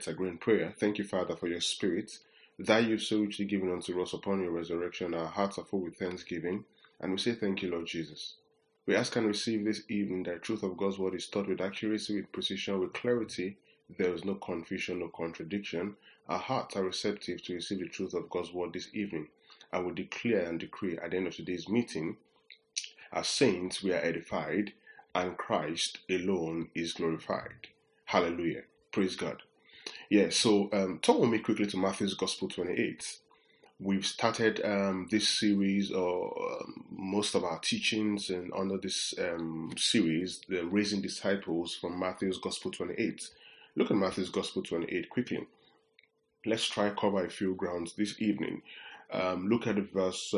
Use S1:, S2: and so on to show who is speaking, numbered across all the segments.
S1: It's a great prayer. Thank you, Father, for your spirit that you've so richly given unto us upon your resurrection. Our hearts are full with thanksgiving, and we say thank you, Lord Jesus. We ask and receive this evening that the truth of God's word is taught with accuracy, with precision, with clarity. There is no confusion, no contradiction. Our hearts are receptive to receive the truth of God's word this evening. I will declare and decree at the end of today's meeting, as saints we are edified, and Christ alone is glorified. Hallelujah. Praise God. Yeah, so turn with me quickly to Matthew's Gospel 28. We've started this series, or most of our teachings, and under this series, the Raising Disciples from Matthew's Gospel 28. Look at Matthew's Gospel 28 quickly. Let's try cover a few grounds this evening. Look at verse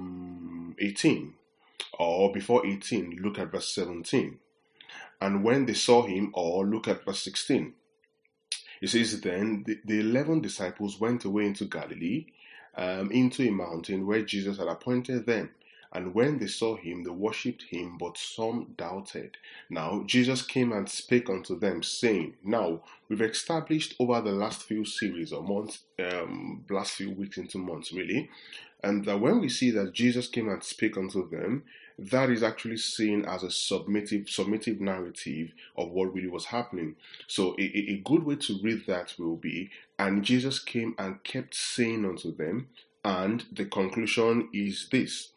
S1: 18, or before 18, look at verse 17. And when they saw him, or look at verse 16. It says, then the 11 disciples went away into Galilee, into a mountain where Jesus had appointed them. And when they saw him, they worshipped him, but some doubted. Now, Jesus came and spake unto them, saying, now, we've established over the last few series or months, last few weeks into months, really, and that when we see that Jesus came and spake unto them, that is actually seen as a submissive narrative of what really was happening. So a good way to read that will be, and Jesus came and kept saying unto them, and the conclusion is this,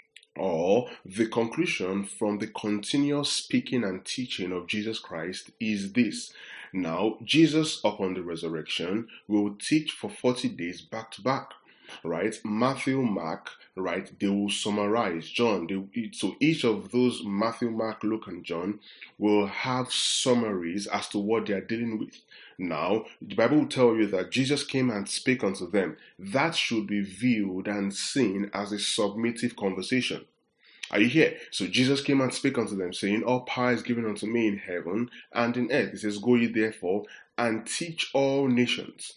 S1: or the conclusion from the continuous speaking and teaching of Jesus Christ is this. Now, Jesus upon the resurrection will teach for 40 days back to back. Right, Matthew, Mark, right, they will summarize. John, so each of those, Matthew, Mark, Luke, and John, will have summaries as to what they are dealing with. Now, the Bible will tell you that Jesus came and spake unto them. That should be viewed and seen as a submissive conversation. Are you here? So Jesus came and spake unto them, saying, all power is given unto me in heaven and in earth. He says, go ye therefore and teach all nations.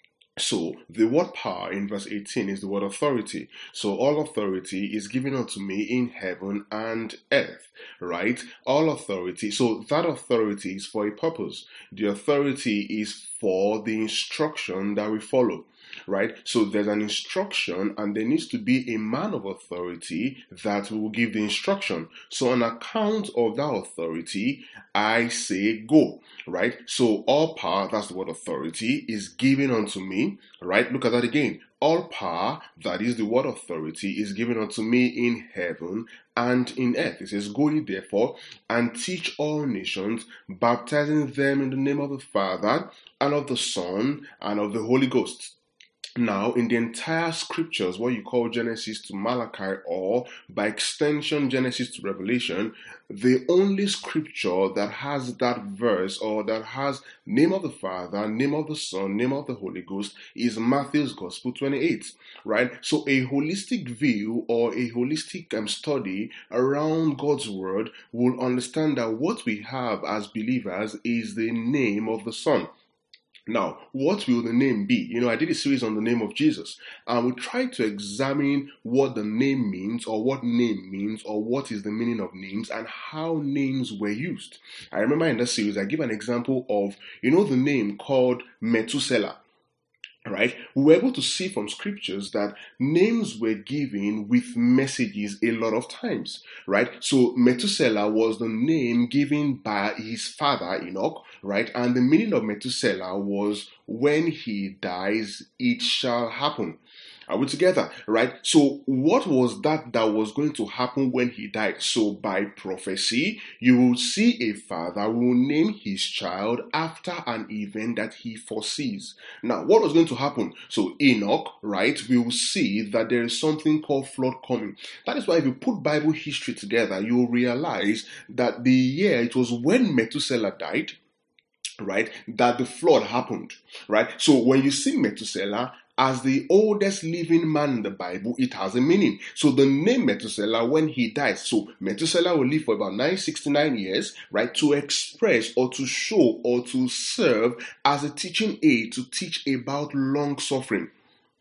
S1: So the word power in verse 18 is the word authority. So all authority is given unto me in heaven and earth, right? All authority. So that authority is for a purpose. The authority is for the instruction that we follow. Right? So there's an instruction, and there needs to be a man of authority that will give the instruction. So on account of that authority, I say go. Right? So all power, that's the word authority, is given unto me. Right? Look at that again. All power, that is the word authority, is given unto me in heaven and in earth. It says, go ye therefore and teach all nations, baptizing them in the name of the Father and of the Son and of the Holy Ghost. Now, in the entire scriptures, what you call Genesis to Malachi, or by extension Genesis to Revelation, the only scripture that has that verse, or that has name of the Father, name of the Son, name of the Holy Ghost, is Matthew's Gospel 28, right? So a holistic view, or a holistic study around God's Word will understand that what we have as believers is the name of the Son. Now, what will the name be? I did a series on the name of Jesus, and we tried to examine what the name means, or what name means, or what is the meaning of names, and how names were used. I remember in that series, I give an example of, the name called Methuselah. Right? We were able to see from scriptures that names were given with messages a lot of times, right? So Methuselah was the name given by his father Enoch, right? And the meaning of Methuselah was, when he dies, it shall happen. Are we together? Right? So what was that was going to happen when he died? So by prophecy, you will see a father who will name his child after an event that he foresees. Now, what was going to happen? So Enoch, right, we will see that there is something called flood coming. That is why if you put Bible history together, you will realize that the year, it was when Methuselah died, right, that the flood happened, right? So when you see Methuselah as the oldest living man in the Bible, it has a meaning. So the name Methuselah, when he dies, so Methuselah will live for about 969 years, right, to express or to show or to serve as a teaching aid to teach about long suffering.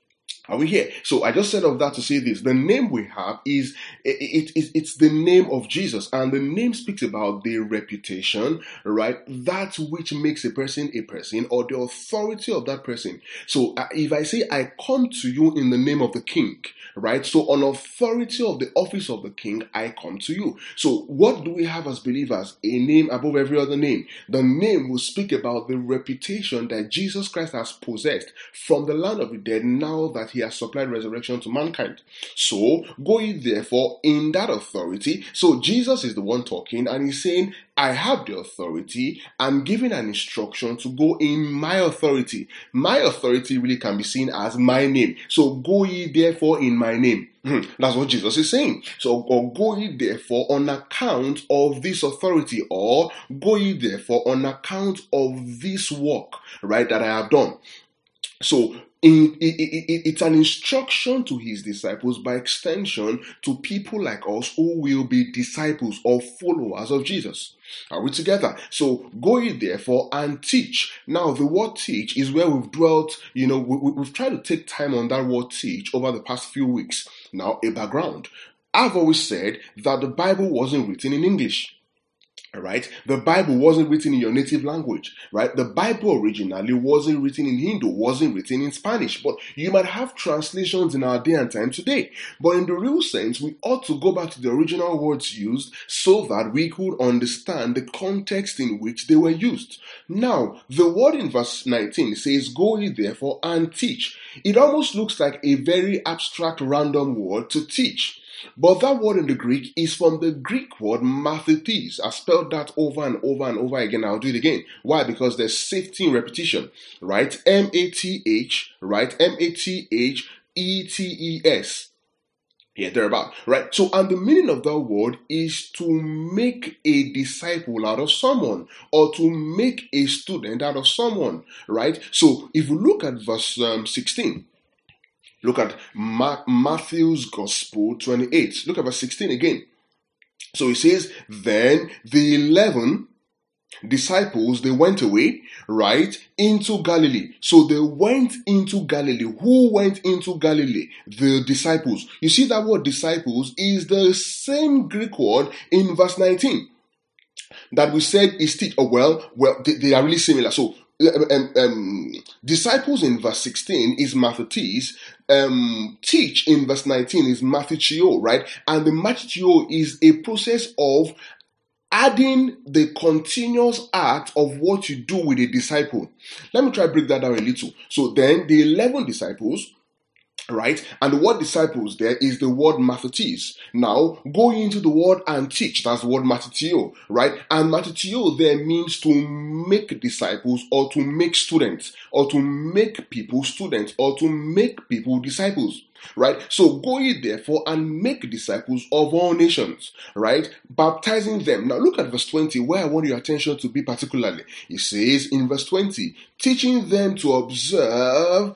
S1: Are we here? So I just said of that to say this. The name we have is it's the name of Jesus, and the name speaks about the reputation, right? That which makes a person, or the authority of that person. So if I say I come to you in the name of the King, right? So on authority of the office of the King, I come to you. So what do we have as believers? A name above every other name. The name will speak about the reputation that Jesus Christ has possessed from the land of the dead, now that he has supplied resurrection to mankind. So go ye therefore in that authority. So Jesus is the one talking, and he's saying, I have the authority. I'm giving an instruction to go in my authority. My authority really can be seen as my name. So go ye therefore in my name. That's what Jesus is saying. So, or go ye therefore on account of this authority, or go ye therefore on account of this work, right, that I have done. So it's an instruction to his disciples, by extension to people like us who will be disciples or followers of Jesus. Are we together? So go ye therefore and teach. Now the word teach is where we've dwelt, we've tried to take time on that word teach over the past few weeks. Now a background. I've always said that the Bible wasn't written in English. Right? The Bible wasn't written in your native language, right? The Bible originally wasn't written in Hindu, wasn't written in Spanish, but you might have translations in our day and time today. But in the real sense, we ought to go back to the original words used so that we could understand the context in which they were used. Now, the word in verse 19 says, go ye therefore and teach. It almost looks like a very abstract, random word to teach. But that word in the Greek is from the Greek word mathetes. I spelled that over and over and over again. I'll do it again. Why? Because there's safety in repetition, right? M-A-T-H, right? M-A-T-H-E-T-E-S. Yeah, thereabout, right? So, and the meaning of that word is to make a disciple out of someone, or to make a student out of someone, right? So, if you look at verse 16, look at Matthew's Gospel 28. Look at verse 16 again. So it says, then the 11 disciples, they went away, right, into Galilee. So they went into Galilee. Who went into Galilee? The disciples. You see that word disciples is the same Greek word in verse 19 that we said is teach. Oh, well, they are really similar. So disciples in verse 16 is mathetes. Teach in verse 19 is mathechio, right? And the mathechio is a process of adding the continuous act of what you do with a disciple. Let me try to break that down a little. So then the 11 disciples, right? And the word disciples there is the word mathetes. Now, going into the word and teach, that's the word mathetio, right? And mathetio there means to make disciples, or to make students, or to make people students, or to make people disciples. Right? So go ye therefore and make disciples of all nations, right? Baptizing them. Now look at verse 20, where I want your attention to be particularly. It says in verse 20, teaching them to observe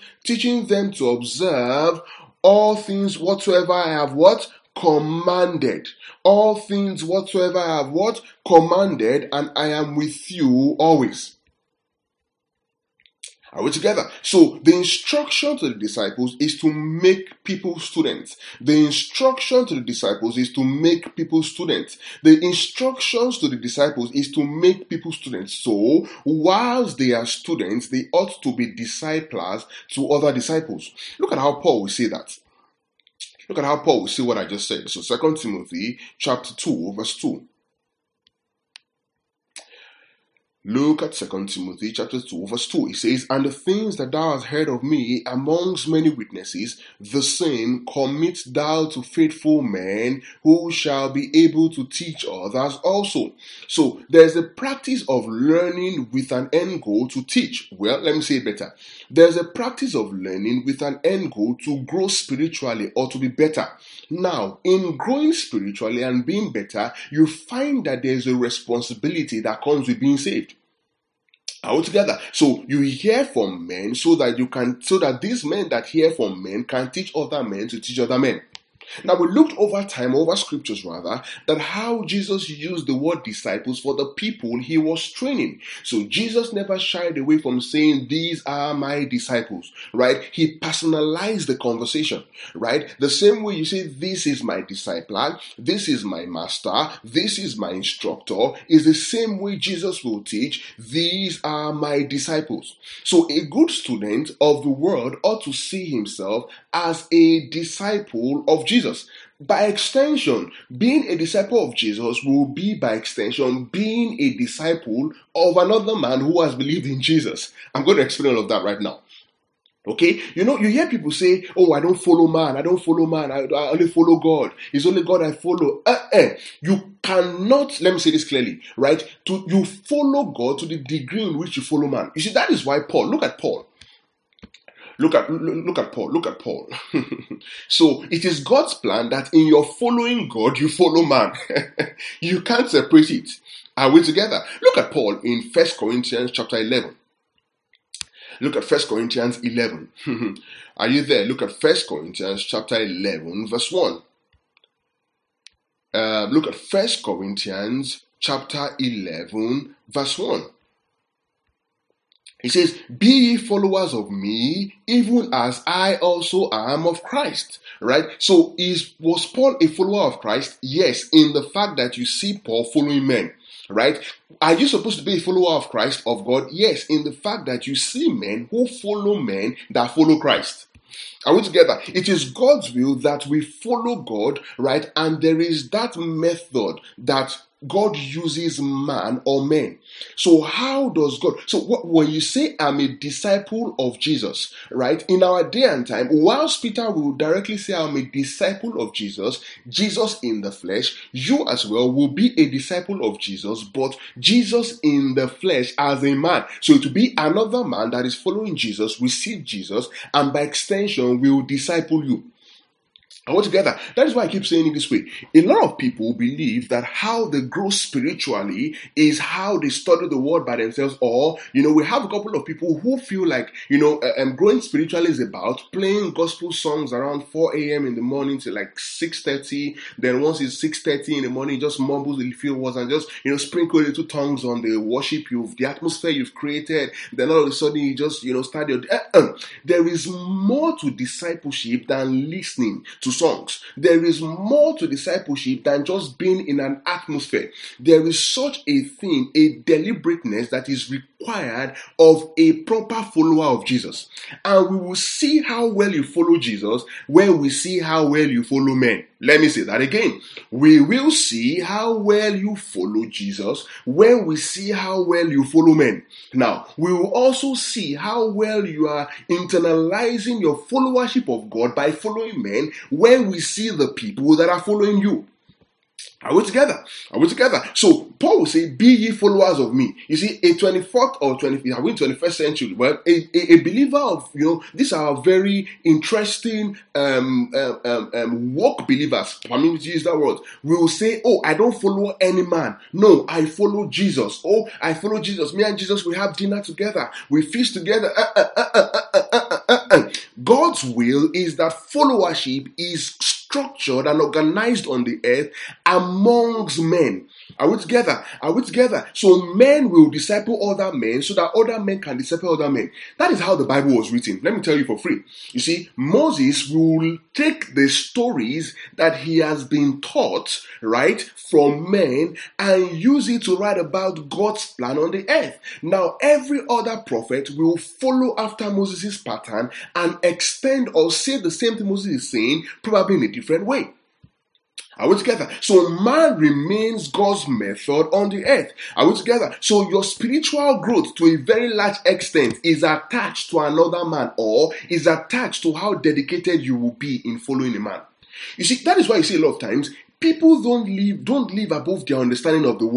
S1: all things whatsoever I have what? Commanded. All things whatsoever I have what? Commanded, and I am with you always. Are we together? So the instruction to the disciples is to make people students. The instruction to the disciples is to make people students. The instructions to the disciples is to make people students. So whilst they are students, they ought to be disciples to other disciples. Look at how Paul will say that. Look at how Paul will say what I just said. So 2 Timothy chapter 2 verse 2. Look at 2 Timothy chapter 2 verse 2. It says, and the things that thou hast heard of me amongst many witnesses, the same commit thou to faithful men, who shall be able to teach others also. So there's a practice of learning with an end goal to teach. Well, let me say it better. There's a practice of learning with an end goal to grow spiritually, or to be better. Now, in growing spiritually and being better, you find that there's a responsibility that comes with being saved. All together. So you hear from men so that these men that hear from men can teach other men to teach other men. Now, we looked over scriptures rather, that how Jesus used the word disciples for the people he was training. So Jesus never shied away from saying, these are my disciples, right? He personalized the conversation, right? The same way you say, this is my discipler, this is my master, this is my instructor, is the same way Jesus will teach, these are my disciples. So a good student of the word ought to see himself as a disciple of Jesus. By extension, being a disciple of Jesus will be, by extension, being a disciple of another man who has believed in Jesus. I'm going to explain all of that right now. Okay, you hear people say, oh, I don't follow man, I only follow God. It's only God I follow. You cannot, let me say this clearly, right? You follow God to the degree in which you follow man. You see, that is why Paul, look at Paul. Look at Paul. So it is God's plan that in your following God, you follow man. You can't separate it. Are we together? Look at Paul in 1 Corinthians chapter 11. Look at 1 Corinthians 11. Are you there? Look at 1 Corinthians chapter 11 verse 1. Look at 1 Corinthians chapter 11 verse 1. He says, be ye followers of me, even as I also am of Christ. Right? So was Paul a follower of Christ? Yes, in the fact that you see Paul following men. Right? Are you supposed to be a follower of Christ, of God? Yes, in the fact that you see men who follow men that follow Christ. Are we together? It is God's will that we follow God, right? And there is that method that God uses man or men. So how does God, when you say I'm a disciple of Jesus, right? In our day and time, whilst Peter will directly say I'm a disciple of Jesus, Jesus in the flesh, you as well will be a disciple of Jesus, but Jesus in the flesh as a man. So it will be another man that is following Jesus, receive Jesus, and by extension will disciple you. All together. That is why I keep saying it this way. A lot of people believe that how they grow spiritually is how they study the word by themselves, or, we have a couple of people who feel like, growing spiritually is about playing gospel songs around 4 a.m. in the morning to like 6:30. Then once it's 6:30 in the morning, just mumble the few words and just, sprinkle little tongues on the worship the atmosphere you've created. Then all of a sudden you just, start your, there is more to discipleship than listening to songs. There is more to discipleship than just being in an atmosphere. There is such a thing, a deliberateness that is required of a proper follower of Jesus. And we will see how well you follow Jesus when we see how well you follow men. Let me say that again. We will see how well you follow Jesus when we see how well you follow men. Now, we will also see how well you are internalizing your followership of God by following men when we see the people that are following you. Are we together? So Paul will say, be ye followers of me. You see, a 24th or 21st century, well, a believer of, these are very interesting woke believers, permit me to use that word, we will say, oh, I don't follow any man. No, I follow Jesus. Oh, I follow Jesus. Me and Jesus, we have dinner together. We feast together. God's will is that followership is structured and organized on the earth amongst men. Are we together? So men will disciple other men so that other men can disciple other men. That is how the Bible was written. Let me tell you for free. You see, Moses will take the stories that he has been taught, right, from men and use it to write about God's plan on the earth. Now, every other prophet will follow after Moses' pattern and extend or say the same thing Moses is saying, probably in a different way. Are we together? So man remains God's method on the earth. Are we together? So your spiritual growth to a very large extent is attached to another man, or is attached to how dedicated you will be in following a man. You see, that is why you see a lot of times people don't live above their understanding of the word.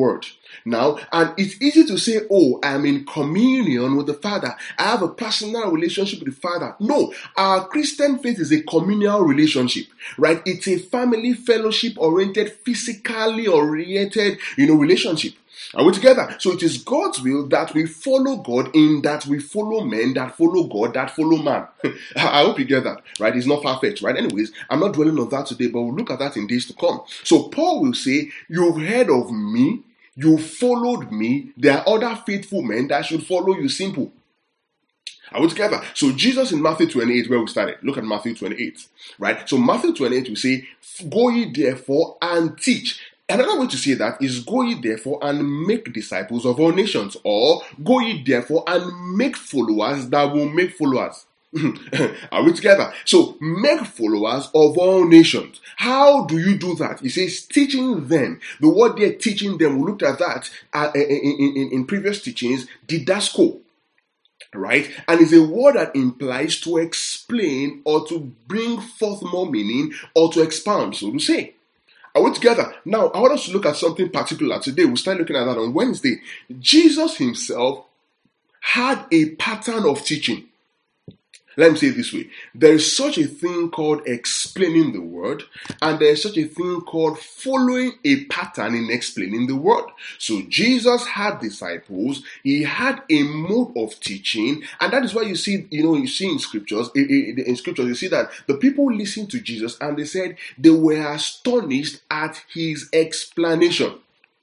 S1: Now, and it's easy to say, oh, I'm in communion with the Father. I have a personal relationship with the Father. No, our Christian faith is a communal relationship, right? It's a family fellowship oriented, physically oriented, relationship. Are we together? So it is God's will that we follow God, in that we follow men that follow God, that follow man. I hope you get that, right? It's not far-fetched, right? Anyways, I'm not dwelling on that today, but we'll look at that in days to come. So Paul will say, you've heard of me, you followed me, there are other faithful men that should follow you. Simple. Are we together? So Jesus in Matthew 28, where we started, look at Matthew 28, right? So Matthew 28, we say, go ye therefore and teach. Another way to say that is, go ye therefore and make disciples of all nations, or go ye therefore and make followers that will make followers. Are we together? So make followers of all nations. How do you do that? He says teaching them. The word they're teaching them, we looked at that in previous teachings, didasco. Right? And it's a word that implies to explain or to bring forth more meaning or to expound, so to say. Are we together? Now, I want us to look at something particular today. We'll start looking at that on Wednesday. Jesus himself had a pattern of teaching. Let me say it this way. There is such a thing called explaining the word, and there is such a thing called following a pattern in explaining the word. So Jesus had disciples, he had a mode of teaching, and that is why you see in scriptures, you see that the people listened to Jesus and they said they were astonished at his explanation.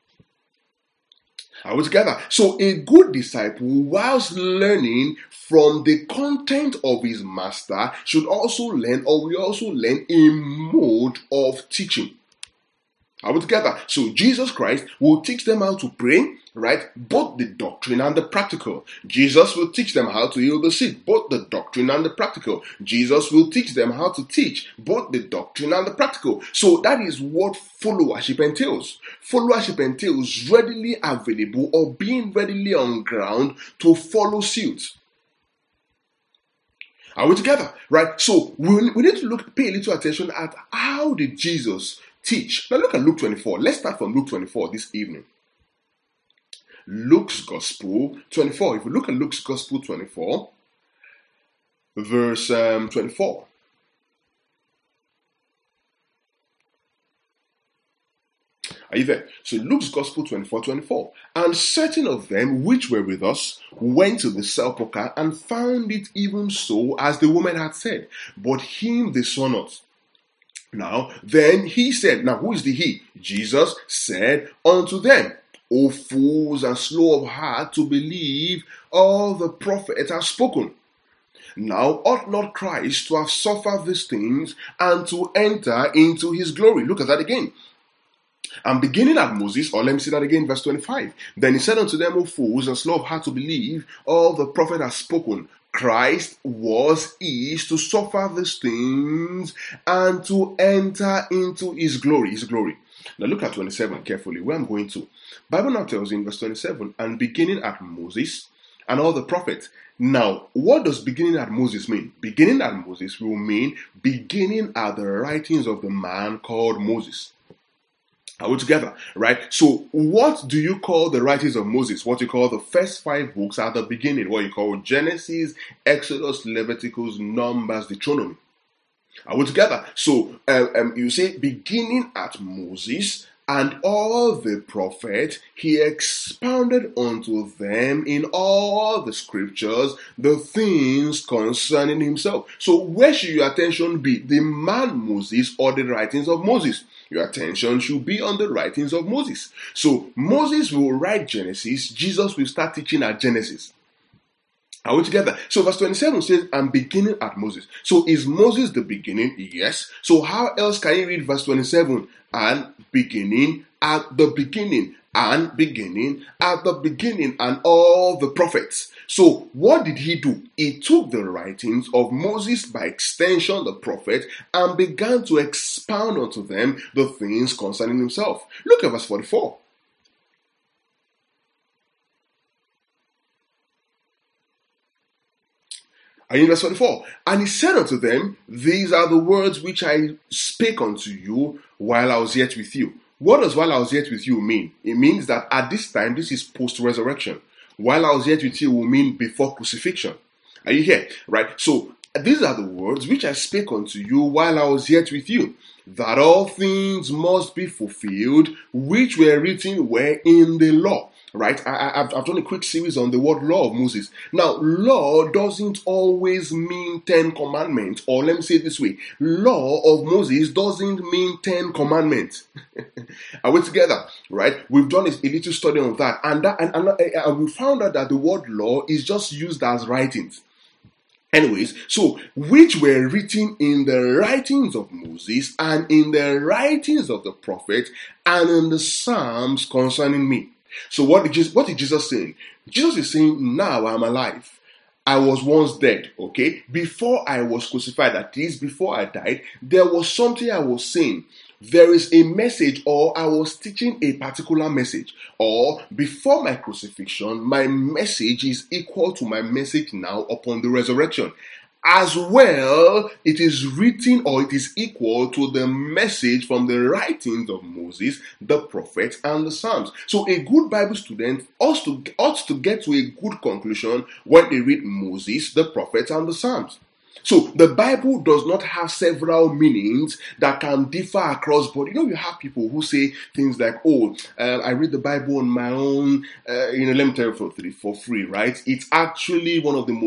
S1: Are we together? So a good disciple, whilst learning from the content of his master, should also learn, or we also learn, a mode of teaching. Are we together? So Jesus Christ will teach them how to pray, right? Both the doctrine and the practical. Jesus will teach them how to heal the sick, both the doctrine and the practical. Jesus will teach them how to teach, both the doctrine and the practical. So that is what followership entails. Followership entails readily available or being readily on ground to follow suit. Are we together? Right? So we need to pay a little attention at how did Jesus teach. Now look at Luke 24. Let's start from Luke 24 this evening. Luke's Gospel 24. If we look at Luke's Gospel 24, verse 24. Are you there? So Luke's Gospel 24. And certain of them which were with us went to the sepulchre and found it even so as the woman had said, but him they saw not. Now, then he said, now who is the he? Jesus said unto them, O fools and slow of heart to believe all the prophets have spoken. Now ought not Christ to have suffered these things and to enter into his glory? Look at that again. And beginning at Moses, or let me see that again, verse 25. Then he said unto them, O fools and slow of heart to believe all the prophet has spoken. Christ is to suffer these things and to enter into his glory. Now look at 27 carefully, where I'm going to. Bible now tells in verse 27, and beginning at Moses and all the prophets. Now, what does beginning at Moses mean? Beginning at Moses will mean beginning at the writings of the man called Moses. Are we together? Right? So, what do you call the writings of Moses? What you call the first 5 books at the beginning? What you call Genesis, Exodus, Leviticus, Numbers, Deuteronomy. Are we together? So, you say beginning at Moses and all the prophets, he expounded unto them in all the scriptures the things concerning himself. So, where should your attention be? The man Moses or the writings of Moses? Your attention should be on the writings of Moses. So Moses will write Genesis, Jesus will start teaching at Genesis. Are we together? So verse 27 says, I'm beginning at Moses. So is Moses the beginning? Yes. So how else can you read verse 27? And beginning at the beginning. And beginning at the beginning, and all the prophets. So what did he do? He took the writings of Moses, by extension the prophet, and began to expound unto them the things concerning himself. Look at verse 44. And in verse 44, and he said unto them, these are the words which I spake unto you while I was yet with you. What does while I was yet with you mean? It means that at this time, this is post-resurrection. While I was yet with you will mean before crucifixion. Are you here? Right? So these are the words which I spake unto you while I was yet with you, that all things must be fulfilled which were written were in the law. Right? I've done a quick series on the word law of Moses. Now, law doesn't always mean 10 commandments, or let me say it this way, law of Moses doesn't mean 10 commandments. Are we together? Right? We've done a little study on that, and we found out that the word law is just used as writings. Anyways, so which were written in the writings of Moses and in the writings of the prophets and in the Psalms concerning me. So what is Jesus saying? Jesus is saying, now I'm alive. I was once dead, okay? Before I was crucified, that is, before I died, there was something I was saying. There is a message, or I was teaching a particular message. Or before my crucifixion, my message is equal to my message now upon the resurrection. As well, it is written, or it is equal to the message from the writings of Moses, the prophets, and the Psalms. So a good Bible student ought to get to a good conclusion when they read Moses, the prophets, and the Psalms. So the Bible does not have several meanings that can differ across, but you have people who say things like, I read the Bible on my own, let me tell you for free, right? It's actually one of the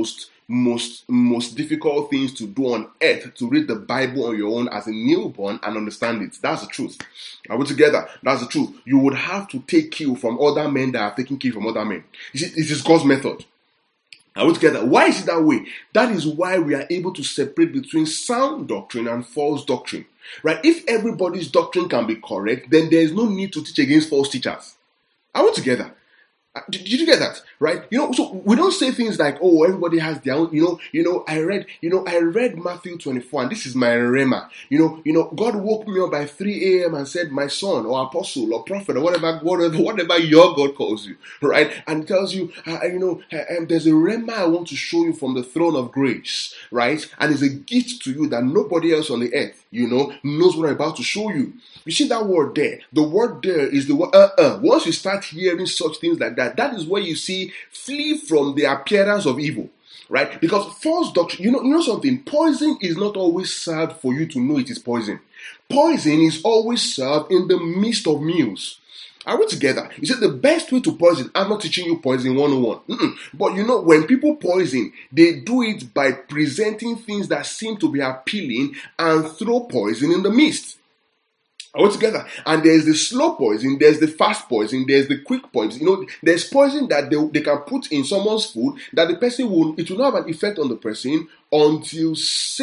S1: most difficult things to do on earth, to read the Bible on your own as a newborn and understand it. That's the truth. Are we together? That's the truth. You would have to take cue from other men that are taking cue from other men. You see, it is God's method. Are we together? Why is it that way? That is why we are able to separate between sound doctrine and false doctrine. Right? If everybody's doctrine can be correct, then there is no need to teach against false teachers. Are we together? Did you get that? Right? So we don't say things like, everybody has their own, I read Matthew 24, and this is my rhema. God woke me up by 3 a.m. and said, my son, or apostle, or prophet, or whatever your God calls you, right? And tells you, there's a rhema I want to show you from the throne of grace, right? And it's a gift to you that nobody else on the earth, knows what I'm about to show you. You see that word there? The word there is the word Once you start hearing such things like that, that is where you see, flee from the appearance of evil. Right? Because false doctrine, you know something, poison is not always served for you to know it is poison. Poison is always served in the midst of meals. Are we together? You see, the best way to poison, I'm not teaching you poison 101. But when people poison, they do it by presenting things that seem to be appealing and throw poison in the midst. Are we together? And there's the slow poison, there's the fast poison, there's the quick poison. There's poison that they can put in someone's food that it will not have an effect on the person until,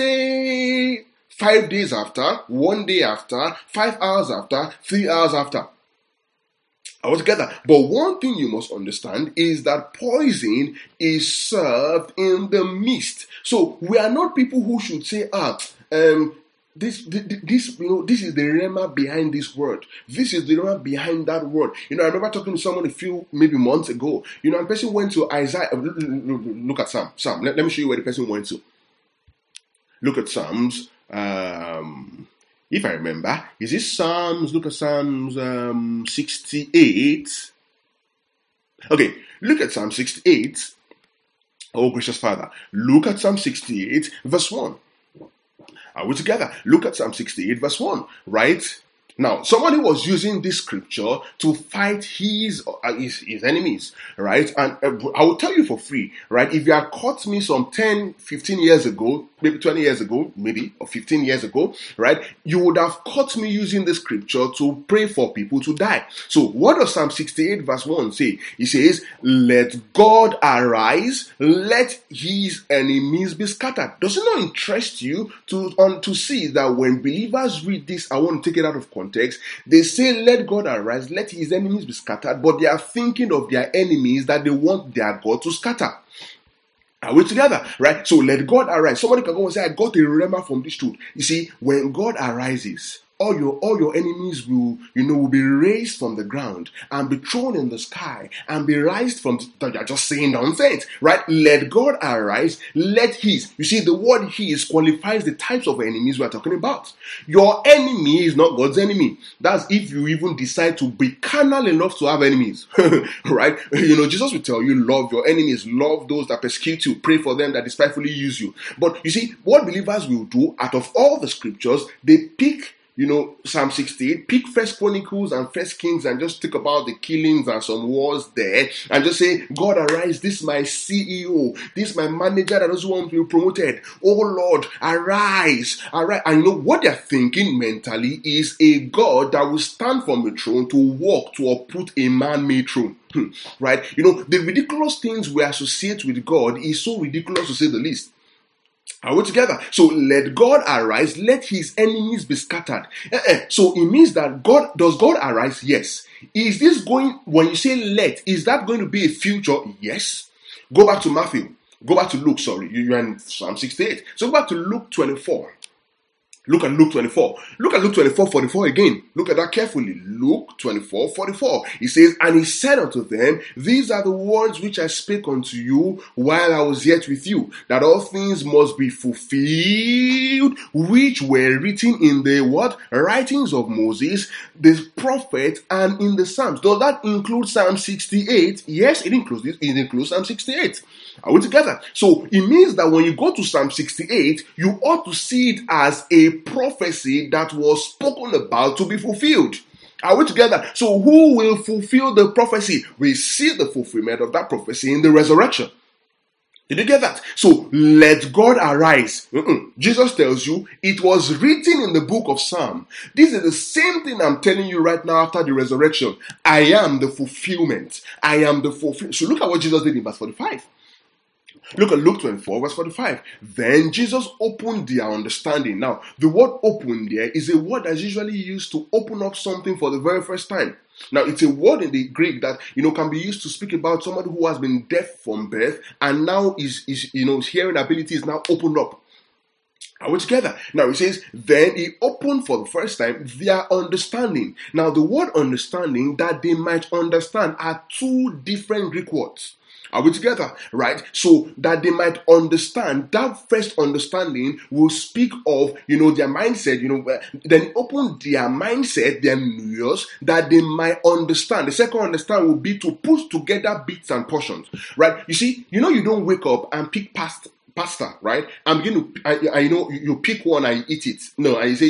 S1: say, 5 days after, 1 day after, 5 hours after, 3 hours after. Are we together? But one thing you must understand is that poison is served in the midst. So we are not people who should say, this is the rhema behind this word. This is the rhema behind that word. I remember talking to someone a few maybe months ago. And the person went to Isaiah. Look at Psalm. Let me show you where the person went to. Look at Psalms. If I remember, is this Psalms? Look at Psalms 68. Okay, look at Psalm 68. Oh, gracious Father. Look at Psalm 68, verse 1. Are we together? Look at Psalm 68, verse 1, right? Now, somebody was using this scripture to fight his enemies, right? And I will tell you for free, right? If you had caught me some 10, 15 years ago, maybe 20 years ago, or 15 years ago, right? You would have caught me using the scripture to pray for people to die. So what does Psalm 68 verse 1 say? It says, let God arise, let his enemies be scattered. Does it not interest you to see that when believers read this, I want to take it out of context, they say, let God arise, let his enemies be scattered, but they are thinking of their enemies that they want their God to scatter. Are we together? Right? So let God arise. Somebody can go and say, I got a rhema from this truth. You see, when God arises, All your enemies will be raised from the ground and be thrown in the sky and be raised from. You're just saying nonsense, right? Let God arise. Let His. You see, the word His qualifies the types of enemies we're talking about. Your enemy is not God's enemy. That's if you even decide to be carnal enough to have enemies, right? Jesus will tell you, love your enemies, love those that persecute you, pray for them that despitefully use you. But you see, what believers will do out of all the scriptures, they pick Psalm 68, pick First Chronicles and First Kings and just think about the killings and some wars there and just say, God arise, this is my CEO, this is my manager that doesn't want to be promoted. Oh Lord, arise. And what they're thinking mentally is a God that will stand from the throne to walk to uproot a man-made throne. Right? The ridiculous things we associate with God is so ridiculous to say the least. Are we together? So let God arise, let His enemies be scattered. So it means that does God arise? Yes. Is this going, when you say let, is that going to be a future? Yes. Go back to Luke, you're in Psalm 68. So go back to Luke 24. Look at Luke 24. Look at Luke 24:44 again. Look at that carefully. Luke 24:44. He says, and he said unto them, these are the words which I spake unto you while I was yet with you, that all things must be fulfilled, which were written in the what? Writings of Moses, the prophet, and in the Psalms. Does that include Psalm 68? Yes, it includes this. It includes Psalm 68. Are we together? So it means that when you go to Psalm 68, you ought to see it as a prophecy that was spoken about to be fulfilled. Are we together? So who will fulfill the prophecy? We see the fulfillment of that prophecy in the resurrection. Did you get that? So let God arise. Jesus tells you it was written in the book of Psalm. This is the same thing I'm telling you right now after the resurrection. I am the fulfillment. I am the fulfillment. So look at what Jesus did in verse 45. Look at Luke 24, verse 45. Then Jesus opened their understanding. Now, the word open there is a word that's usually used to open up something for the very first time. Now, it's a word in the Greek that, can be used to speak about somebody who has been deaf from birth and now his hearing ability is now opened up. Are we together? Now it says, then he opened for the first time their understanding. Now, the word understanding, that they might understand, are two different Greek words. Are we together? Right? So that they might understand, that first understanding will speak of, their mindset, then open their mindset, their news, that they might understand. The second understand will be to put together bits and portions, right? You see, you don't wake up and pick pasta, right? You pick one and you eat it. No, I say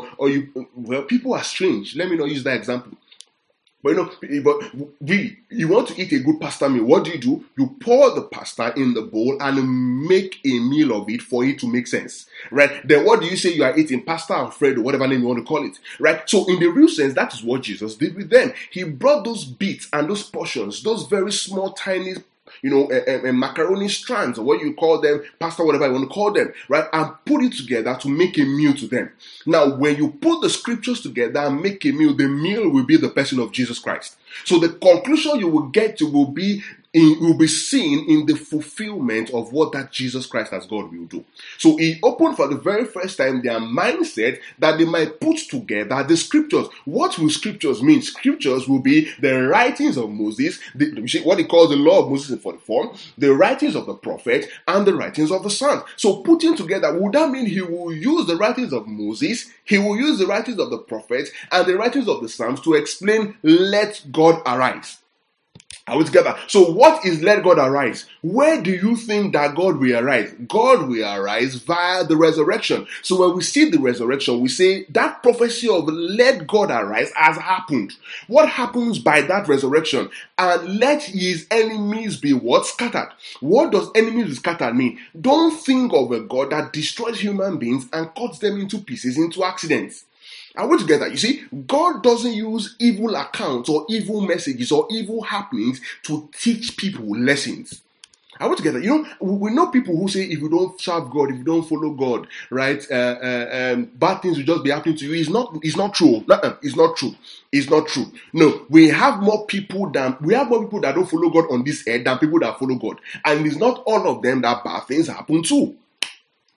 S1: people are strange. Let me not use that example. But you want to eat a good pasta meal. What do? You pour the pasta in the bowl and make a meal of it for it to make sense, right? Then what do you say? You are eating pasta Alfredo, whatever name you want to call it, right? So in the real sense, that is what Jesus did with them. He brought those bits and those portions, those very small, tiny, macaroni strands, or what you call them, pasta, whatever you want to call them, right? And put it together to make a meal to them. Now, when you put the scriptures together and make a meal, the meal will be the person of Jesus Christ. So the conclusion you will get to will be seen in the fulfillment of what that Jesus Christ as God will do. So he opened for the very first time their mindset that they might put together the scriptures. What will scriptures mean? Scriptures will be the writings of Moses, what he calls the law of Moses in 44, the writings of the prophet, and the writings of the Son. So putting together, would that mean he will use the writings of Moses, he will use the writings of the prophets, and the writings of the Psalms to explain, let God arise? Are we together? So what is let God arise? Where do you think that God will arise? God will arise via the resurrection. So when we see the resurrection, we say that prophecy of let God arise has happened. What happens by that resurrection? And let his enemies be what? Scattered. What does enemies be scattered mean? Don't think of a God that destroys human beings and cuts them into pieces, into accidents. Are we together? You see, God doesn't use evil accounts or evil messages or evil happenings to teach people lessons. Are we together? We know people who say if you don't serve God, if you don't follow God, right, bad things will just be happening to you. It's not true. It's not true. It's not true. No, we have more people that don't follow God on this earth than people that follow God. And it's not all of them that bad things happen to.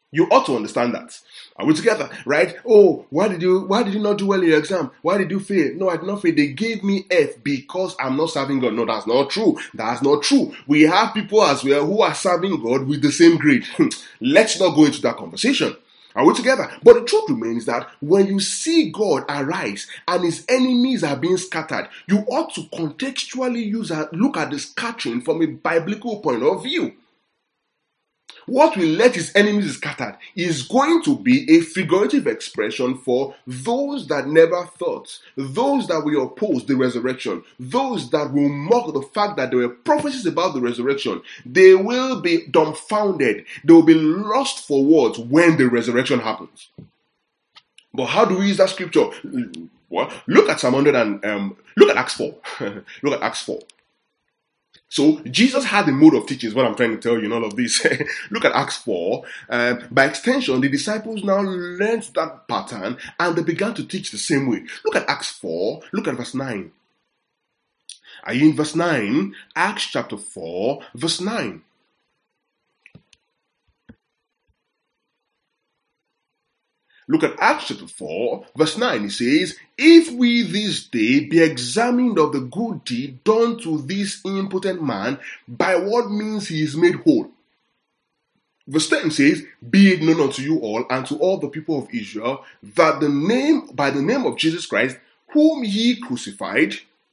S1: You ought to understand that. Are we together? Right? Oh, why did you not do well in your exam? Why did you fail? No, I did not fail. They gave me F because I'm not serving God. No, that's not true. That's not true. We have people as well who are serving God with the same grade. Let's not go into that conversation. Are we together? But the truth remains that when you see God arise and his enemies are being scattered, you ought to contextually look at the scattering from a biblical point of view. What will let his enemies be scattered is going to be a figurative expression for those that never thought, those that will oppose the resurrection, those that will mock the fact that there were prophecies about the resurrection. They will be dumbfounded. They will be lost for words when the resurrection happens. But how do we use that scripture? Well, look at Psalm 100 and look at Acts 4. Look at Acts 4. So Jesus had a mode of teaching, is what I'm trying to tell you in all of this. Look at Acts 4. By extension, the disciples now learned that pattern and they began to teach the same way. Look at Acts 4. Look at verse 9. Are you in verse 9? Acts chapter 4, verse 9. Look at Acts chapter 4, verse 9. It says, if we this day be examined of the good deed done to this impotent man, by what means he is made whole. Verse 10 says, be it known unto you all and to all the people of Israel, that by the name of Jesus Christ, whom ye crucified,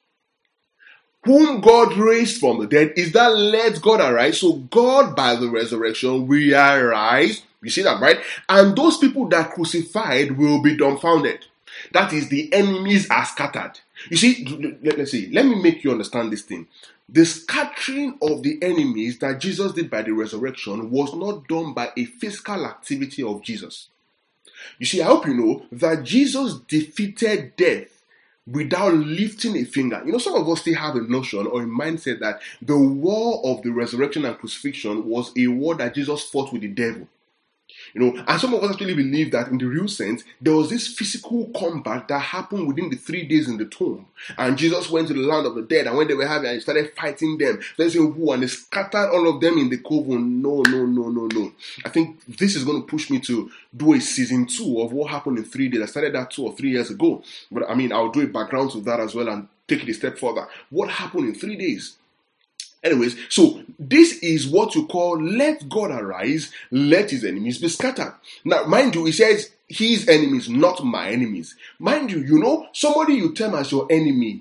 S1: whom God raised from the dead, is that let God arise. So God, by the resurrection, will arise. You see that, right? And those people that crucified will be dumbfounded. That is, the enemies are scattered. You see, let's see. Let me make you understand this thing. The scattering of the enemies that Jesus did by the resurrection was not done by a physical activity of Jesus. You see, I hope you know that Jesus defeated death without lifting a finger. You know, some of us still have a notion or a mindset that the war of the resurrection and crucifixion was a war that Jesus fought with the devil. You know, and some of us actually believe that in the real sense, there was this physical combat that happened within the 3 days in the tomb. And Jesus went to the land of the dead, and when they were having, he started fighting them. They say, who? And they scattered all of them in the coven. No. I think this is going to push me to do a season 2 of what happened in 3 days. I started that 2 or 3 years ago. But I mean, I'll do a background to that as well and take it a step further. What happened in 3 days? Anyways, so this is what you call let God arise, let his enemies be scattered. Now, mind you, he says his enemies, not my enemies. Mind you, you know, somebody you term as your enemy,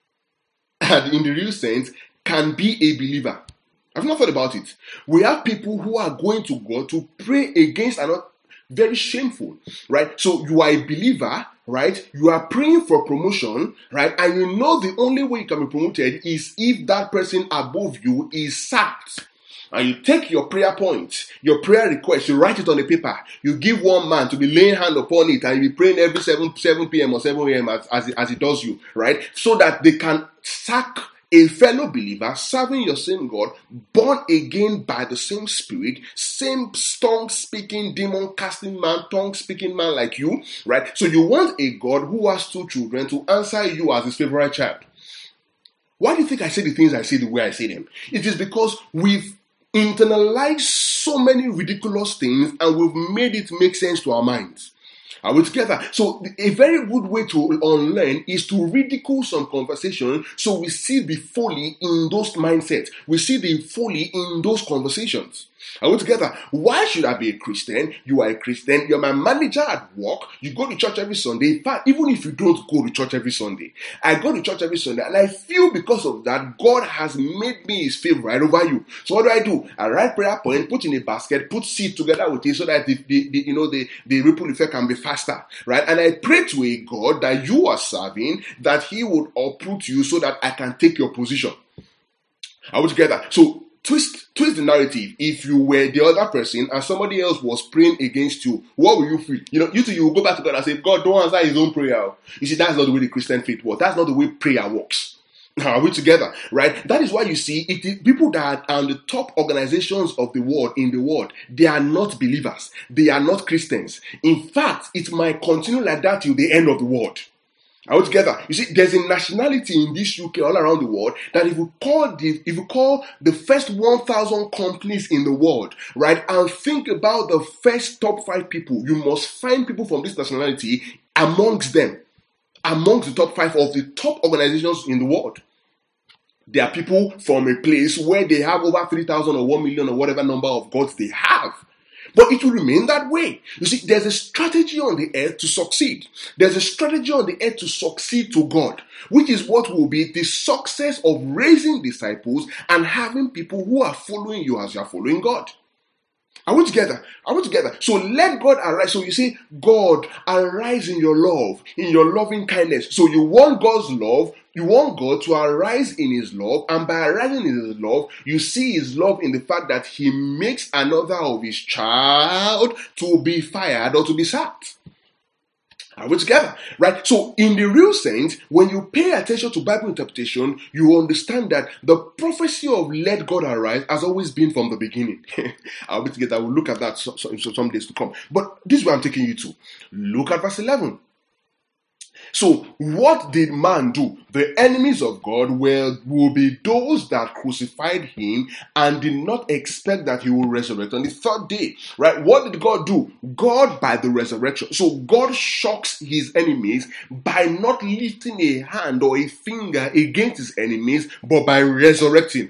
S1: and in the real sense, can be a believer. I've not thought about it. We have people who are going to God to pray against another. Very shameful, right? So you are a believer, right? You are praying for promotion, right? And you know the only way you can be promoted is if that person above you is sacked. And you take your prayer point, your prayer request, you write it on a paper. You give one man to be laying hand upon it, and you be praying every 7 p.m. or 7 a.m. as he does you, right? So that they can sack a fellow believer serving your same God, born again by the same Spirit, same tongue-speaking, demon-casting man, tongue-speaking man like you, right? So you want a God who has 2 children to answer you as his favorite child. Why do you think I say the things I say the way I say them? It is because we've internalized so many ridiculous things and we've made it make sense to our minds. Are we together? So a very good way to unlearn is to ridicule some conversation so we see the folly in those mindsets. We see the folly in those conversations. Are we together? Why should I be a Christian? You are a Christian. You're my manager at work. You go to church every Sunday. In fact, even if you don't go to church every Sunday, I go to church every Sunday, and I feel because of that, God has made me his favorite over you. So what do? I write prayer point, put in a basket, put seed together with it so that the ripple effect can be faster, right? And I pray to a God that you are serving, that he would uproot you so that I can take your position. Are we together? So twist the narrative. If you were the other person and somebody else was praying against you, what will you feel? You will go back to God and say, God, don't answer his own prayer. You see, that's not the way the Christian faith works. That's not the way prayer works. Are we together? Right? That is why you see people that are on the top organizations of the world, in the world, they are not believers. They are not Christians. In fact, it might continue like that till the end of the world. Altogether, you see, there's a nationality in this UK all around the world that if you call the first 1,000 companies in the world, right, and think about the first top 5 people, you must find people from this nationality amongst them, amongst the top 5 of the top organizations in the world. There are people from a place where they have over 3,000 or 1 million or whatever number of gods they have. But it will remain that way. You see, there's a strategy on the earth to succeed. There's a strategy on the earth to succeed to God, which is what will be the success of raising disciples and having people who are following you as you are following God. Are we together? Are we together? So let God arise. So you say, God, arise in your love, in your loving kindness. So you want God's love. You want God to arise in his love. And by arising in his love, you see his love in the fact that he makes another of his child to be fired or to be sacked. Are we together? Right? So, in the real sense, when you pay attention to Bible interpretation, you understand that the prophecy of let God arise has always been from the beginning. Are we together? We'll look at that some days to come. But this is where I'm taking you to. Look at verse 11. So, what did man do? The enemies of God will be those that crucified him and did not expect that he will resurrect on the third day. Right? What did God do? God, by the resurrection. So, God shocks his enemies by not lifting a hand or a finger against his enemies, but by resurrecting.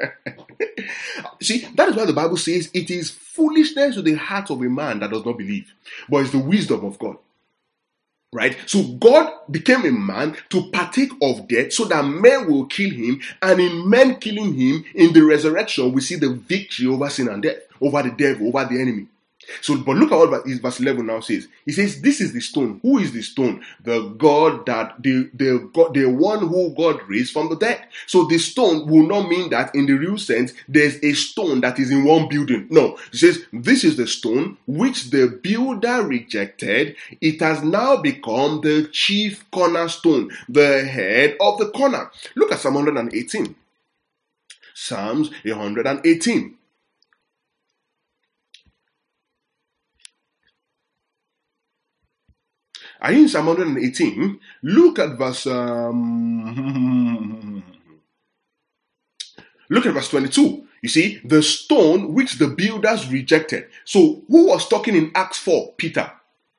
S1: See, that is why the Bible says it is foolishness to the heart of a man that does not believe, but it's the wisdom of God. Right? So God became a man to partake of death so that men will kill him, and in men killing him, in the resurrection, we see the victory over sin and death, over the devil, over the enemy. So, but look at what verse 11 now says. He says, this is the stone. Who is the stone? The God that, the one who God raised from the dead. So the stone will not mean that in the real sense, there's a stone that is in one building. No, he says, this is the stone which the builder rejected. It has now become the chief cornerstone, the head of the corner. Look at Psalm 118. Psalms 118. Are you in Psalm 118? Look at verse look at verse 22. You see, the stone which the builders rejected. So, who was talking in Acts 4? Peter.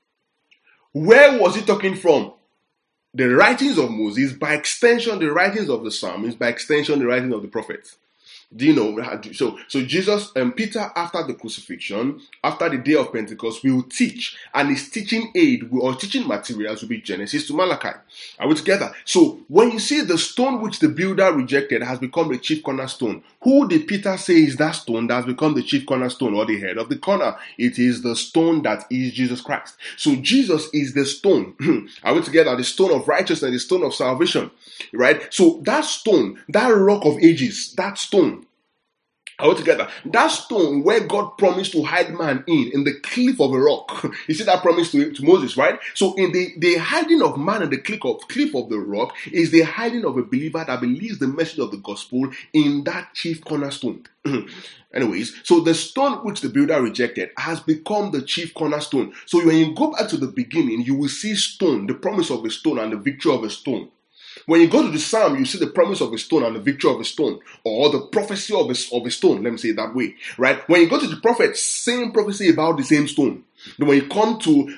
S1: Where was he talking from? The writings of Moses, by extension, the writings of the psalmists, by extension, the writings of the prophets. Do you know? So Jesus and Peter, after the crucifixion, after the day of Pentecost, will teach, and his teaching aid or teaching materials will be Genesis to Malachi. Are we together? So when you see the stone which the builder rejected has become the chief cornerstone, who did Peter say is that stone that has become the chief cornerstone or the head of the corner? It is the stone that is Jesus Christ. So Jesus is the stone. Are we together? The stone of righteousness, the stone of salvation. Right? So that stone, that rock of ages, that stone, all together, that stone where God promised to hide man in the cliff of a rock. You see that promise to Moses, right? So in the hiding of man in the cliff of the rock is the hiding of a believer that believes the message of the gospel in that chief cornerstone. Anyways, so the stone which the builder rejected has become the chief cornerstone. So when you go back to the beginning, you will see stone, the promise of a stone and the victory of a stone. When you go to the Psalm, you see the promise of a stone and the victory of a stone, or the prophecy of a stone. Let me say it that way, right? When you go to the prophet, same prophecy about the same stone. Then when you come to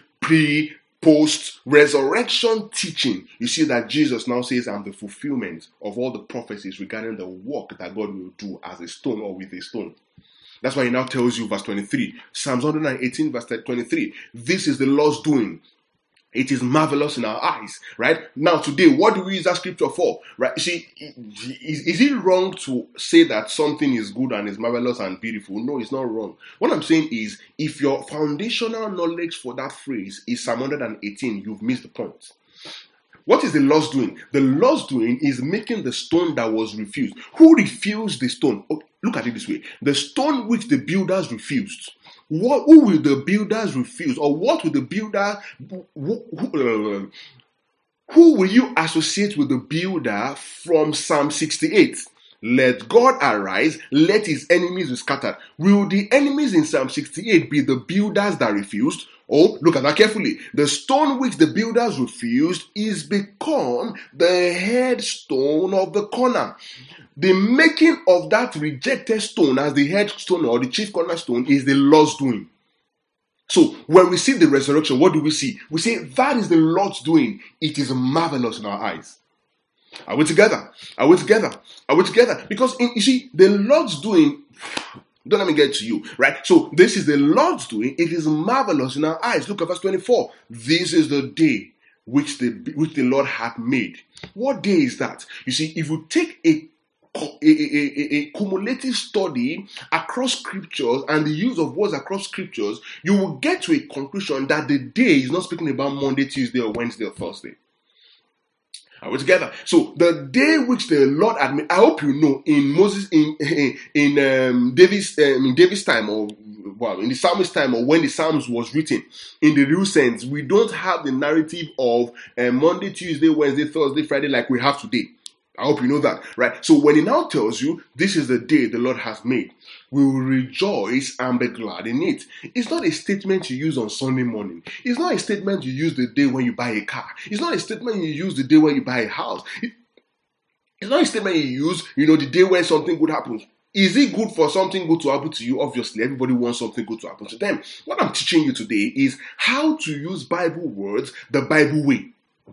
S1: post-resurrection teaching, you see that Jesus now says, I'm the fulfillment of all the prophecies regarding the work that God will do as a stone or with a stone. That's why he now tells you, verse 23, Psalms 118, verse 23, this is the Lord's doing. It is marvelous in our eyes, right? Now, today, what do we use that scripture for, right? See, is it wrong to say that something is good and is marvelous and beautiful? No, it's not wrong. What I'm saying is, if your foundational knowledge for that phrase is Psalm 118, you've missed the point. What is the Lord's doing? The Lord's doing is making the stone that was refused. Who refused the stone? Oh, look at it this way. The stone which the builders refused. Who will the builders refuse? Or what will the builder... Who will you associate with the builder from Psalm 68? Let God arise, let his enemies be scattered. Will the enemies in Psalm 68 be the builders that refused? Oh, look at that carefully. The stone which the builders refused is become the headstone of the corner. The making of that rejected stone as the headstone or the chief cornerstone is the Lord's doing. So when we see the resurrection, what do we see? We say that is the Lord's doing. It is marvelous in our eyes. Are we together? Are we together? Are we together? Because you see, the Lord's doing, don't let me get to you, right? So this is the Lord's doing. It is marvelous in our eyes. Look at verse 24. This is the day which the Lord hath made. What day is that? You see, if you take a cumulative study across scriptures and the use of words across scriptures, you will get to a conclusion that the day is not speaking about Monday, Tuesday, or Wednesday, or Thursday. Are we together? So the day which the Lord had made, I hope you know, in Moses, in David's time, or well, in the psalmist's time, or when the Psalms was written, in the real sense, we don't have the narrative of Monday, Tuesday, Wednesday, Thursday, Friday like we have today. I hope you know that, right? So when he now tells you, this is the day the Lord has made, we will rejoice and be glad in it. It's not a statement you use on Sunday morning. It's not a statement you use the day when you buy a car. It's not a statement you use the day when you buy a house. It's not a statement you use, the day when something good happens. Is it good for something good to happen to you? Obviously, everybody wants something good to happen to them. What I'm teaching you today is how to use Bible words the Bible way.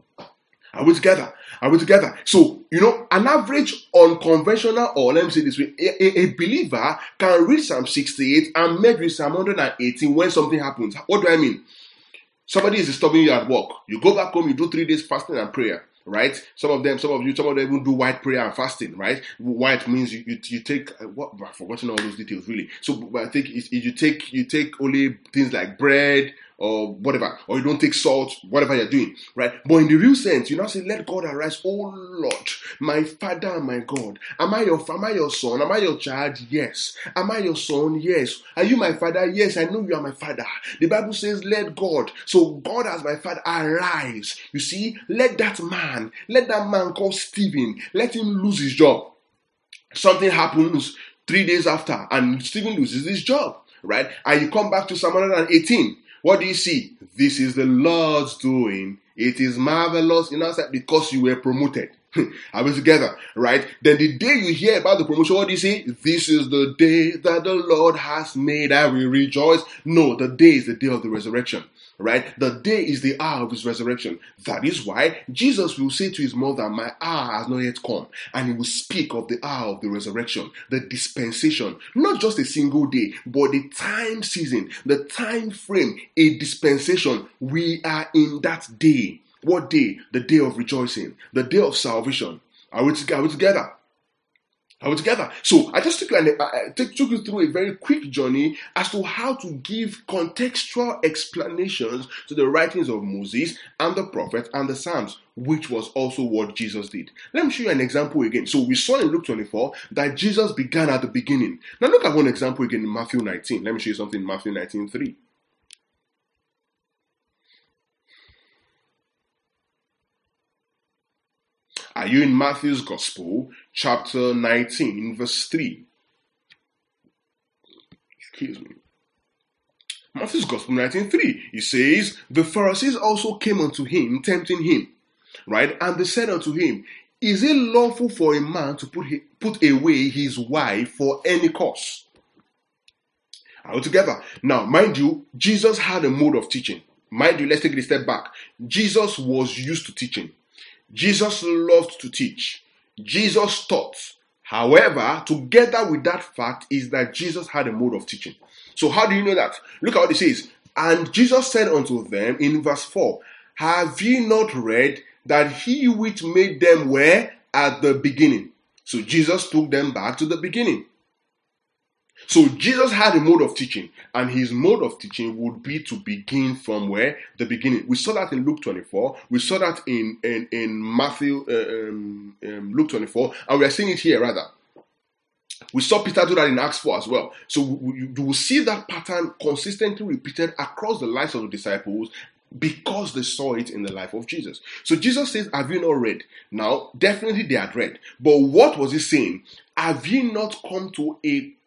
S1: Are we together? Are we together? So, an average unconventional, or let me say this way, a believer can read Psalm 68 and maybe Psalm 118 when something happens. What do I mean? Somebody is disturbing you at work. You go back home, you do 3 days fasting and prayer, right? Some of them even do white prayer and fasting, right? White means you take, I've forgotten all those details really. So I think you take only things like bread, or whatever, or you don't take salt, whatever you're doing, right? But in the real sense, you now say, let God arise, oh Lord, my Father and my God. Am I your son? Am I your child? Yes. Am I your son? Yes. Are you my father? Yes, I know you are my father. The Bible says, let God. So God as my father, arise. You see, let that man called Stephen, let him lose his job. Something happens 3 days after, and Stephen loses his job, right? And you come back to Psalm 118. What do you see? This is the Lord's doing. It is marvelous in our sight because you were promoted. Are we together? Right? Then the day you hear about the promotion, what do you say? This is the day that the Lord has made. I will rejoice. No, the day is the day of the resurrection. Right? The day is the hour of his resurrection. That is why Jesus will say to his mother, my hour has not yet come. And he will speak of the hour of the resurrection, the dispensation, not just a single day, but the time season, the time frame, a dispensation. We are in that day. What day? The day of rejoicing, the day of salvation. Are we together? Are we together? So I just took you through a very quick journey as to how to give contextual explanations to the writings of Moses and the prophets and the Psalms, which was also what Jesus did. Let me show you an example again. So we saw in Luke 24 that Jesus began at the beginning. Now look at one example again in Matthew 19. Let me show you something in Matthew 19:3. Are you in Matthew's Gospel, chapter 19, verse 3? Excuse me. Matthew's Gospel 19:3. It says, the Pharisees also came unto him, tempting him, right? And they said unto him, is it lawful for a man to put away his wife for any cause? Are we together? Now, mind you, Jesus had a mode of teaching. Mind you, let's take it a step back. Jesus was used to teaching. Jesus loved to teach. Jesus taught. However, together with that fact is that Jesus had a mode of teaching. So how do you know that? Look at what it says. And Jesus said unto them in verse 4, have ye not read that he which made them were at the beginning? So Jesus took them back to the beginning. So Jesus had a mode of teaching, and his mode of teaching would be to begin from where? The beginning. We saw that in Luke 24. We saw that in Matthew, Luke 24, and we are seeing it here rather. We saw Peter do that in Acts 4 as well. So you will see that pattern consistently repeated across the lives of the disciples because they saw it in the life of Jesus. So Jesus says, have you not read? Now, definitely they had read. But what was he saying? have ye not come to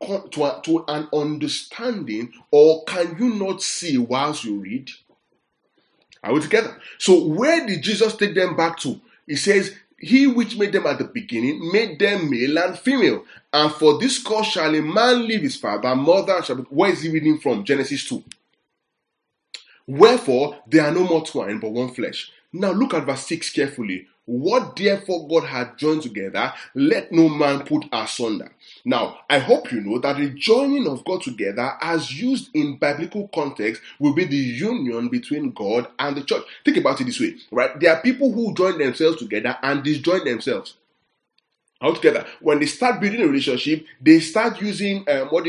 S1: an understanding, or can you not see whilst you read? Are we together? So where did Jesus take them back to? He says, he which made them at the beginning made them male and female. And for this cause shall a man leave his father and mother. Where is he reading from? Genesis 2. Wherefore they are no more twine, but one flesh. Now look at verse 6 carefully. What therefore God had joined together, let no man put asunder. Now, I hope you know that the joining of God together, as used in biblical context, will be the union between God and the church. Think about it this way, right? There are people who join themselves together and disjoin themselves. Altogether, when they start building a relationship, they start using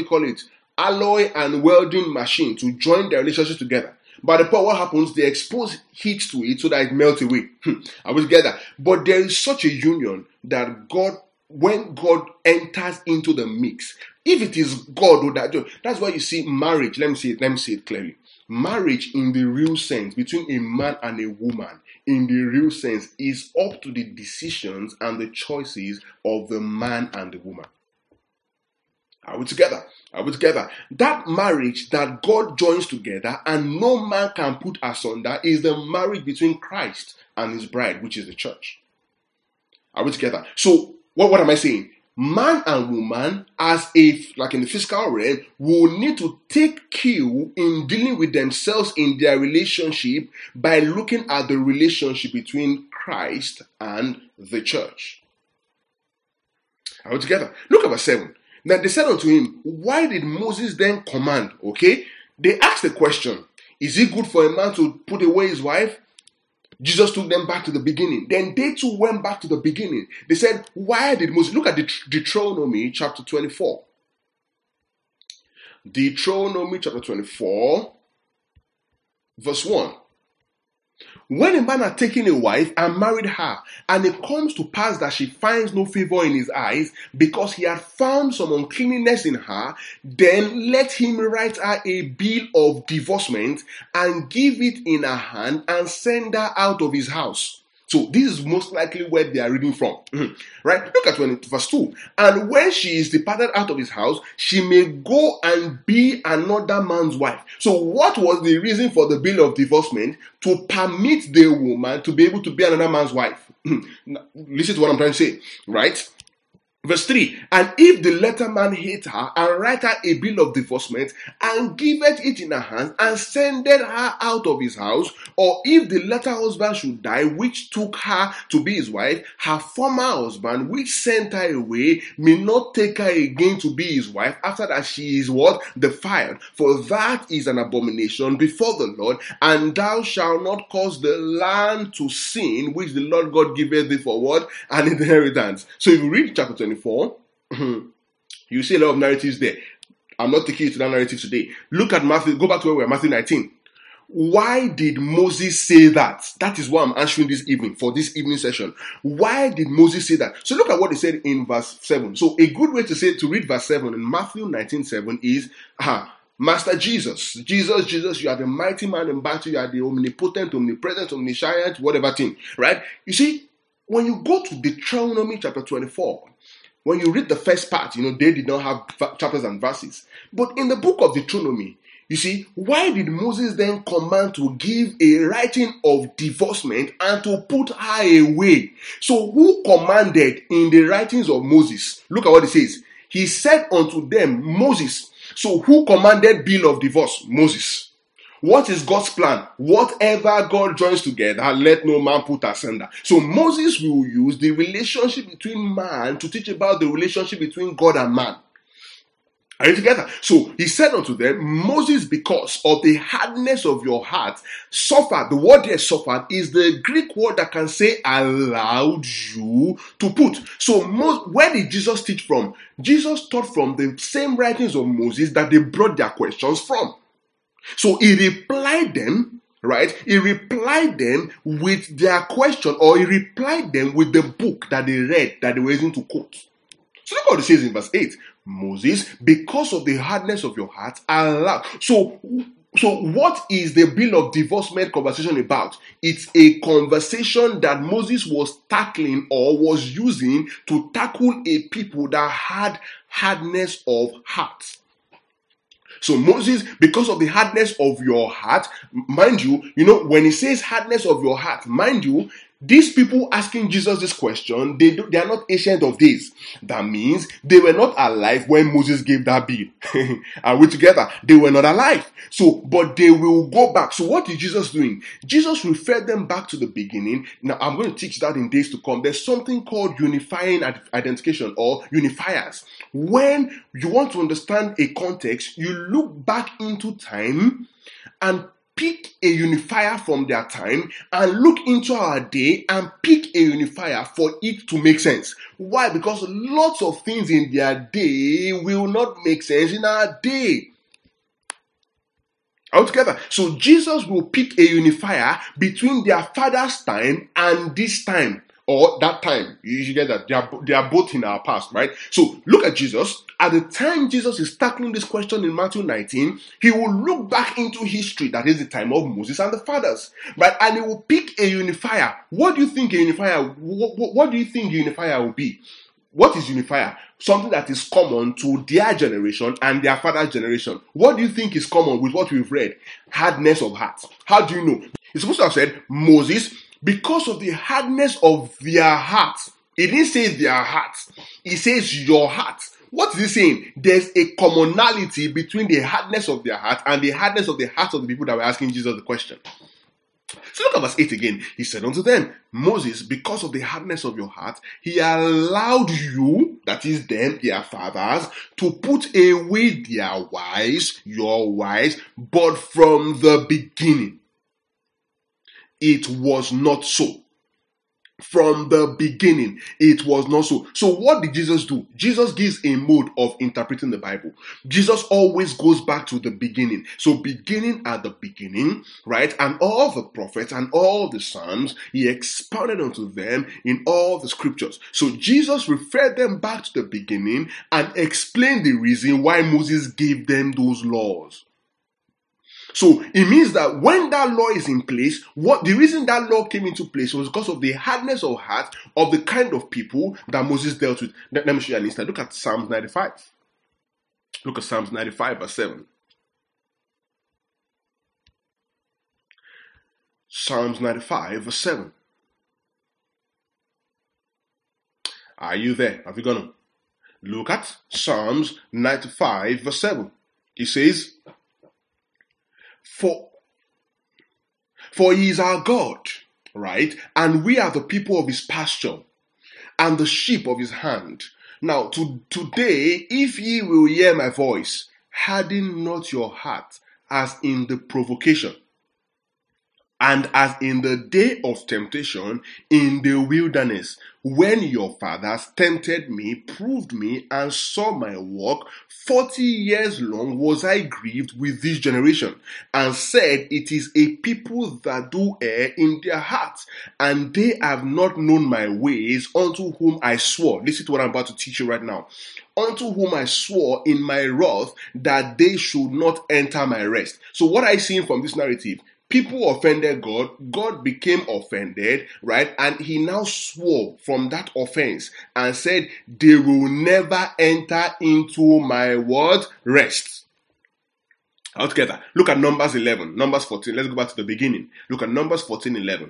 S1: alloy and welding machine to join their relationship together. By the point, what happens? They expose heat to it so that it melts away. Are we together? But there is such a union that God, when God enters into the mix, if it is God who that's why you see marriage. Let me say it clearly. Marriage, in the real sense, between a man and a woman, in the real sense, is up to the decisions and the choices of the man and the woman. Are we together? Are we together? That marriage that God joins together and no man can put asunder is the marriage between Christ and his bride, which is the church. Are we together? So, what am I saying? Man and woman, like in the physical realm, will need to take cue in dealing with themselves in their relationship by looking at the relationship between Christ and the church. Are we together? Look at verse 7. Now they said unto him, why did Moses then command? Okay, they asked the question, is it good for a man to put away his wife? Jesus took them back to the beginning. Then they too went back to the beginning. They said, why did Moses? Look at Deuteronomy chapter 24. Deuteronomy chapter 24, verse 1. When a man had taken a wife and married her, and it comes to pass that she finds no favor in his eyes, because he had found some uncleanness in her, then let him write her a bill of divorcement and give it in her hand and send her out of his house. So this is most likely where they are reading from. Right? Look at verse 2. And when she is departed out of his house, she may go and be another man's wife. So what was the reason for the bill of divorcement? To permit the woman to be able to be another man's wife. Listen to what I'm trying to say. Right? Verse 3, and if the latter man hate her and write her a bill of divorcement and giveth it in her hand and sendeth her out of his house, or if the latter husband should die which took her to be his wife, her former husband which sent her away may not take her again to be his wife after that she is what? Defiled. For that is an abomination before the Lord, and thou shalt not cause the land to sin which the Lord God giveth thee for what? An inheritance. So if you read chapter 24, you see a lot of narratives there. I'm not taking you to that narrative today. Look at Matthew, go back to where we are, Matthew 19. Why did Moses say that? That is what I'm answering this evening, for this evening session. Why did Moses say that? So look at what he said in verse 7. So a good way to read verse 7 in Matthew 19:7 is, Master Jesus, you are the mighty man in battle, you are the omnipotent, omnipresent, omniscient, whatever thing, right? You see, when you go to Deuteronomy chapter 24, when you read the first part, they did not have chapters and verses. But in the book of Deuteronomy, you see, why did Moses then command to give a writing of divorcement and to put her away? So who commanded in the writings of Moses? Look at what it says. He said unto them, Moses. So who commanded bill of divorce? Moses. What is God's plan? Whatever God joins together, let no man put asunder. So Moses will use the relationship between man to teach about the relationship between God and man. Are you together? So he said unto them, Moses, because of the hardness of your heart, suffered. The word there, suffered, is the Greek word that can say allowed you to put. So where did Jesus teach from? Jesus taught from the same writings of Moses that they brought their questions from. So he replied them, right? He replied them with their question, or he replied them with the book that they read, that they were using to quote. So look what it says in verse 8. Moses, because of the hardness of your heart, allowed. So So what is the bill of divorcement conversation about? It's a conversation that Moses was tackling or was using to tackle a people that had hardness of heart. So Moses, because of the hardness of your heart, mind you, when he says hardness of your heart, mind you, these people asking Jesus this question, they are not ancient of days. That means they were not alive when Moses gave that bill. Are we together? They were not alive. So, but they will go back. So what is Jesus doing? Jesus referred them back to the beginning. Now, I'm going to teach that in days to come. There's something called unifying identification or unifiers. When you want to understand a context, you look back into time and pick a unifier from their time and look into our day and pick a unifier for it to make sense. Why? Because lots of things in their day will not make sense in our day. Altogether. So Jesus will pick a unifier between their father's time and this time. Or that time. You get that. They are both in our past, right? So look at Jesus. At the time Jesus is tackling this question in Matthew 19, he will look back into history, that is the time of Moses and the fathers, right? And he will pick a unifier. What do you think a unifier? What do you think a unifier will be? What is unifier? Something that is common to their generation and their father's generation. What do you think is common with what we've read? Hardness of heart. How do you know? He's supposed to have said Moses, because of the hardness of their hearts. He didn't say their hearts. He says your heart. What is he saying? There's a commonality between the hardness of their heart and the hardness of the hearts of the people that were asking Jesus the question. So look at verse 8 again. He said unto them, Moses, because of the hardness of your heart, he allowed you, that is them, their fathers, to put away their wives, your wives, but from the beginning it was not so. From the beginning, it was not so. So what did Jesus do? Jesus gives a mode of interpreting the Bible. Jesus always goes back to the beginning. So beginning at the beginning, right? And all the prophets and all the Psalms, he expounded unto them in all the scriptures. So Jesus referred them back to the beginning and explained the reason why Moses gave them those laws. So it means that when that law is in place, the reason that law came into place was because of the hardness of heart of the kind of people that Moses dealt with. Let me show you an instance. Look at Psalms 95. Look at Psalms 95 verse 7. Psalms 95 verse 7. Are you there? Have you gone on? Look at Psalms 95 verse 7. He says, For he is our God, right? And we are the people of his pasture and the sheep of his hand. Now, today, if ye will hear my voice, harden not your heart as in the provocation, and as in the day of temptation in the wilderness, when your fathers tempted me, proved me, and saw my work, 40 years long was I grieved with this generation, and said, it is a people that do err in their hearts, and they have not known my ways, unto whom I swore. Listen to what I'm about to teach you right now. Unto whom I swore in my wrath that they should not enter my rest. So what I see from this narrative, people offended God, God became offended, right? And he now swore from that offense and said, they will never enter into my word rest. Altogether, look at Numbers 11, Numbers 14. Let's go back to the beginning. Look at Numbers 14:11.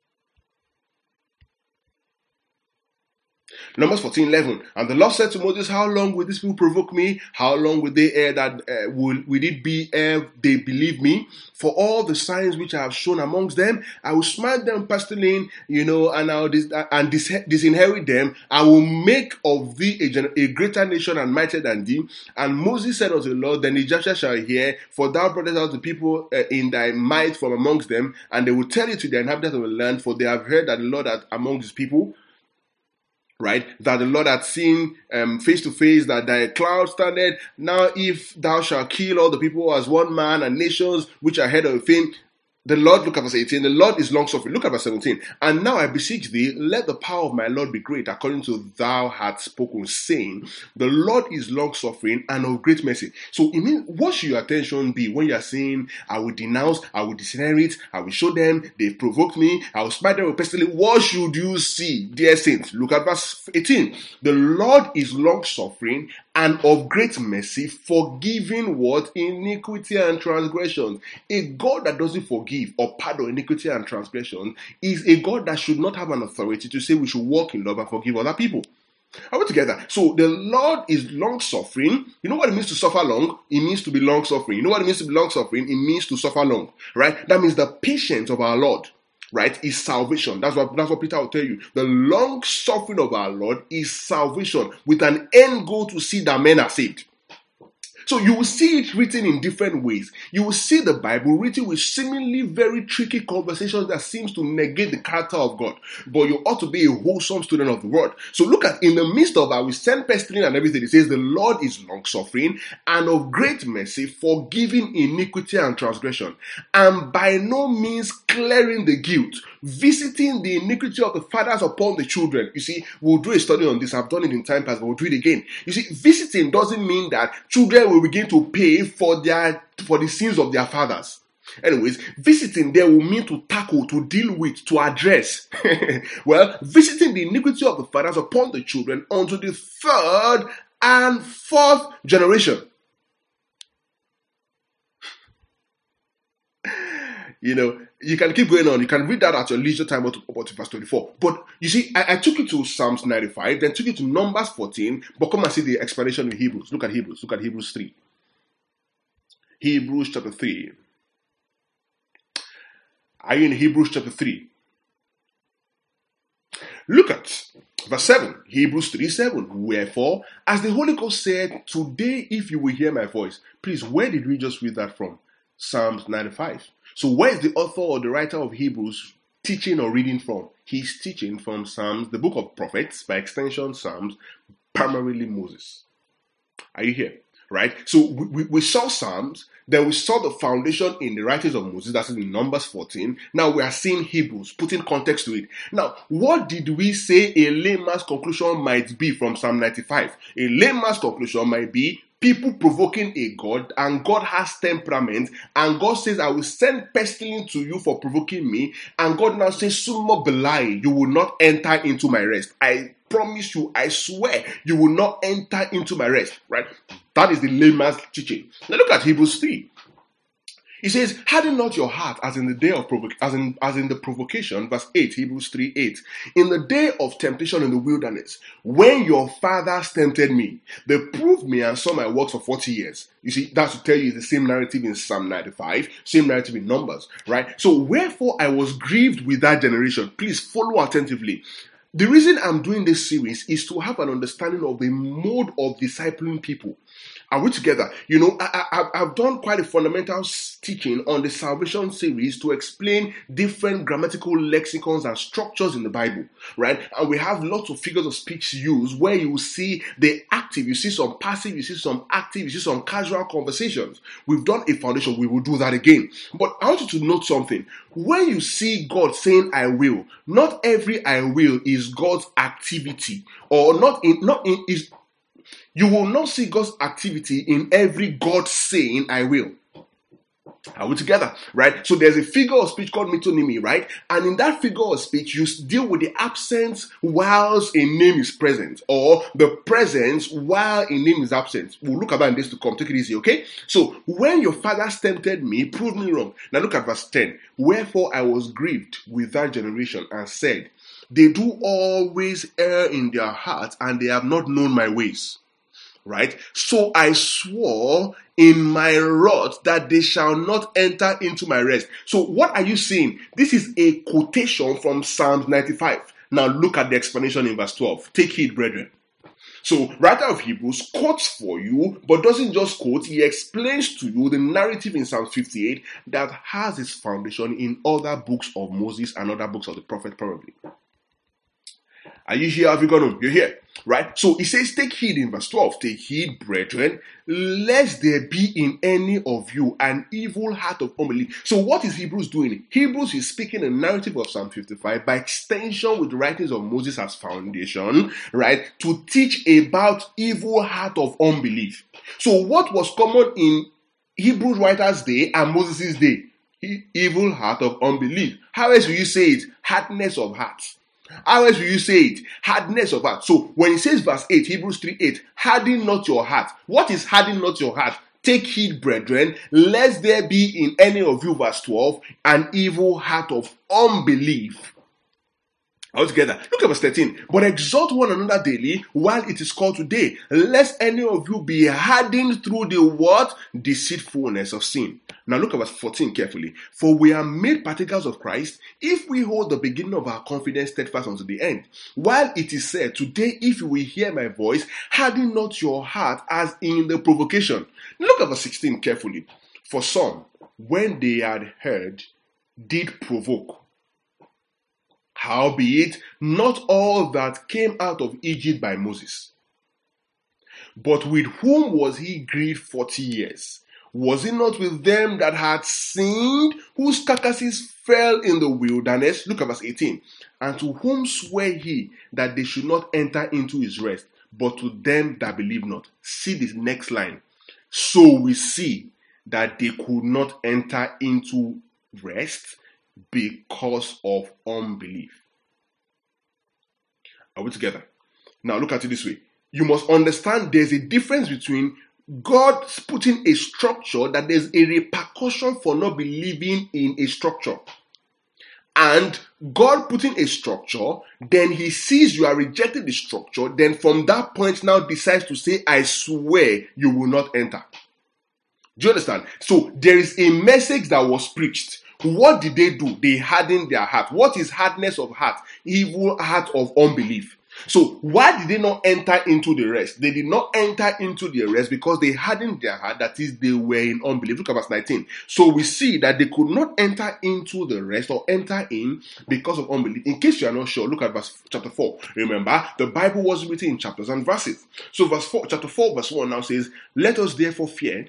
S1: Numbers 14:11. And the Lord said to Moses, how long will these people provoke me? How long will they err that will it be ere they believe me? For all the signs which I have shown amongst them, I will smite them pestilence, and I will disinherit them. I will make of thee a greater nation and mightier than thee. And Moses said unto the Lord, then the Egyptians shall hear, for thou broughtest out the people in thy might from amongst them, and they will tell it to the inhabitants of the land, for they have heard that the Lord hath among his people, right, that the Lord had seen face to face, that thy cloud standeth. Now if thou shalt kill all the people as one man, and nations which are heard of fame, The Lord, look at verse 18, the Lord is long suffering. Look at verse 17. And now I beseech thee, let the power of my Lord be great, according to thou hast spoken, saying, the Lord is long suffering and of great mercy. So it means, what should your attention be when you are saying, I will denounce, I will disinherit, I will show them, they've provoked me, I will smite them with pestilence. What should you see, dear saints? Look at verse 18. The Lord is long suffering and of great mercy, forgiving what? Iniquity and transgression. A God that doesn't forgive or pardon iniquity and transgression is a God that should not have an authority to say we should walk in love and forgive other people. Are we together? So the Lord is long suffering. You know what it means to suffer long? It means to be long suffering. You know what it means to be long suffering? It means to suffer long, right? That means the patience of our Lord, right, is salvation. That's what Peter will tell you. The long suffering of our Lord is salvation, with an end goal to see that men are saved. So you will see it written in different ways. You will see the Bible written with seemingly very tricky conversations that seems to negate the character of God. But you ought to be a wholesome student of the word. So look at, in the midst of our send pestilence and everything, it says the Lord is long suffering and of great mercy, forgiving iniquity and transgression, and by no means clearing the guilt, visiting the iniquity of the fathers upon the children. You see, we'll do a study on this. I've done it in time past, but we'll do it again. You see, visiting doesn't mean that children will begin to pay for the sins of their fathers. Anyways, visiting there will mean to tackle, to deal with, to address. Well, visiting the iniquity of the fathers upon the children unto the third and fourth generation. You know, you can keep going on. You can read that at your leisure time up to verse 24. But you see, I took you to Psalms 95, then took you to Numbers 14, but come and see the explanation in Hebrews. Look at Hebrews. Look at Hebrews 3. Hebrews chapter 3. Are you in Hebrews chapter 3? Look at verse 7. Hebrews 3:7. Wherefore, as the Holy Ghost said, today if you will hear my voice. Please, where did we just read that from? Psalms 95. So where is the author or the writer of Hebrews teaching or reading from? He's teaching from Psalms, the book of prophets, by extension Psalms, primarily Moses. Are you here? Right? So we saw Psalms, then we saw the foundation in the writings of Moses, that's in Numbers 14. Now we are seeing Hebrews, putting context to it. Now, what did we say a layman's conclusion might be from Psalm 95? A layman's conclusion might be people provoking a God, and God has temperament, and God says, I will send pestilence to you for provoking me, and God now says, Summa belai, you will not enter into my rest. I promise you, I swear, you will not enter into my rest, right? That is the layman's teaching. Now look at Hebrews 3. He says, harden not your heart as in the day of as in the provocation, verse 8, Hebrews 3:8. In the day of temptation in the wilderness, when your fathers tempted me, they proved me and saw my works for 40 years. You see, that's to tell you the same narrative in Psalm 95, same narrative in Numbers, right? So, wherefore I was grieved with that generation. Please follow attentively. The reason I'm doing this series is to have an understanding of the mode of discipling people. Are we together? You know, I've done quite a fundamental teaching on the salvation series to explain different grammatical lexicons and structures in the Bible, right? And we have lots of figures of speech used where you see the active, you see some passive, you see some active, you see some casual conversations. We've done a foundation, we will do that again. But I want you to note something. When you see God saying, I will, not every I will is God's activity, or you will not see God's activity in every God saying, I will. Are we together? Right? So there's a figure of speech called metonymy, right? And in that figure of speech, you deal with the absence whilst a name is present, or the presence while a name is absent. We'll look at that in this to come. Take it easy, okay? So, when your fathers tempted me, proved me wrong. Now look at verse 10. Wherefore I was grieved with that generation and said, they do always err in their hearts, and they have not known my ways. Right? So I swore in my wrath that they shall not enter into my rest. So what are you seeing? This is a quotation from Psalms 95. Now look at the explanation in verse 12. Take heed, brethren. So writer of Hebrews quotes for you, but doesn't just quote, he explains to you the narrative in Psalm 58 that has its foundation in other books of Moses and other books of the prophet probably. Are you here? Have you gone home? You're here, right? So it says, take heed in verse 12. Take heed, brethren, lest there be in any of you an evil heart of unbelief. So what is Hebrews doing? Hebrews is speaking a narrative of Psalm 55 by extension with the writings of Moses as foundation, right? To teach about evil heart of unbelief. So what was common in Hebrews writers' day and Moses' day? Evil heart of unbelief. How else will you say it? Hardness of heart. How else will you say it? Hardness of heart. So when it says verse 8, Hebrews 3:8, harden not your heart. What is harden not your heart? Take heed, brethren, lest there be in any of you, verse 12, an evil heart of unbelief. All together. Look at verse 13. But exhort one another daily while it is called today, lest any of you be hardened through the what? Deceitfulness of sin. Now look at verse 14 carefully. For we are made partakers of Christ if we hold the beginning of our confidence steadfast unto the end. While it is said, today if you will hear my voice, harden not your heart as in the provocation. Look at verse 16 carefully. For some, when they had heard, did provoke. Howbeit, not all that came out of Egypt by Moses. But with whom was he grieved 40 years? Was it not with them that had sinned, whose carcasses fell in the wilderness? Look at verse 18. And to whom sware he that they should not enter into his rest, but to them that believe not? See this next line. So we see that they could not enter into rest because of unbelief. Are we together? Now look at it this way. You must understand there's a difference between God putting a structure, that there's a repercussion for not believing in a structure, and God putting a structure, then he sees you are rejecting the structure, then from that point now decides to say, I swear you will not enter. Do you understand? So there is a message that was preached. What did they do? They hardened their heart. What is hardness of heart? Evil heart of unbelief. So why did they not enter into the rest? They did not enter into the rest because they hardened their heart. That is, they were in unbelief. Look at verse 19. So we see that they could not enter into the rest or enter in because of unbelief. In case you are not sure, look at chapter 4. Remember, the Bible was written in chapters and verses. So chapter 4 verse 1 now says, let us therefore fear,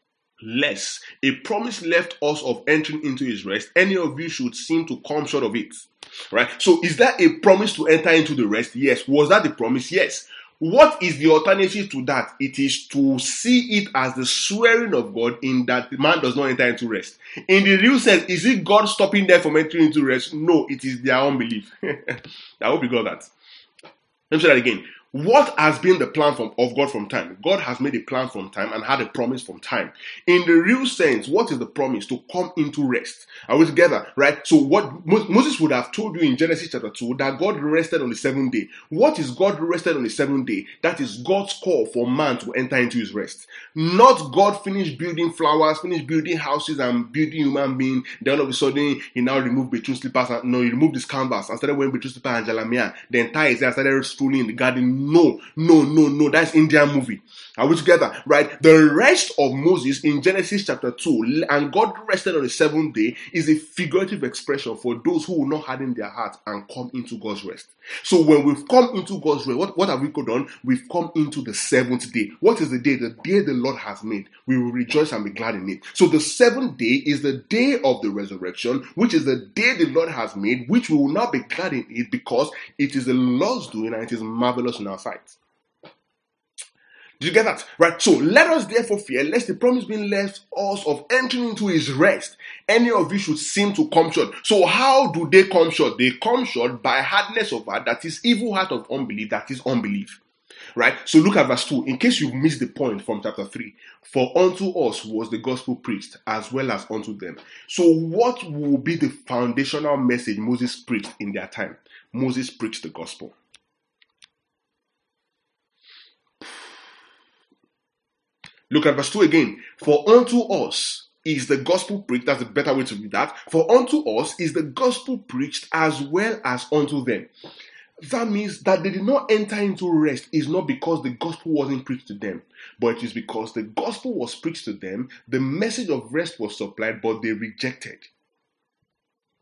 S1: lest a promise left us of entering into his rest, any of you should seem to come short of it. Right? So is that a promise to enter into the rest? Yes. Was that the promise? Yes. What is the alternative to that? It is to see it as the swearing of God in that the man does not enter into rest. In the real sense, is it God stopping them from entering into rest? No, it is their unbelief. I hope you got that. Let me say that again. What has been the plan of God from time? God has made a plan from time and had a promise from time. In the real sense, what is the promise? To come into rest. Are we together? Right? So what Moses would have told you in Genesis chapter 2, that God rested on the seventh day. What is God rested on the seventh day? That is God's call for man to enter into his rest. Not God finished building flowers, finished building houses and building human being. Then all of a sudden, he now removed between slippers. He removed his canvas and started wearing between slippers and jalamia. Then tie his hair and started strolling in the garden. No. That's Indian movie. Are we together? Right? The rest of Moses in Genesis chapter 2, and God rested on the seventh day, is a figurative expression for those who will not harden their hearts and come into God's rest. So when we've come into God's rest, what have we done? We've come into the seventh day. What is the day? The day the Lord has made. We will rejoice and be glad in it. So the seventh day is the day of the resurrection, which is the day the Lord has made, which we will not be glad in it because it is the Lord's doing and it is marvelous in our sight. Did you get that? Right? So let us therefore fear, lest the promise being left us of entering into his rest, any of you should seem to come short. So how do they come short? They come short by hardness of heart, that is evil heart of unbelief, that is unbelief. Right? So look at verse 2, in case you missed the point from chapter 3. For unto us was the gospel preached, as well as unto them. So what will be the foundational message Moses preached in their time? Moses preached the gospel. Look at verse 2 again. For unto us is the gospel preached. That's a better way to read that. For unto us is the gospel preached as well as unto them. That means that they did not enter into rest is not because the gospel wasn't preached to them, but it is because the gospel was preached to them, the message of rest was supplied, but they rejected.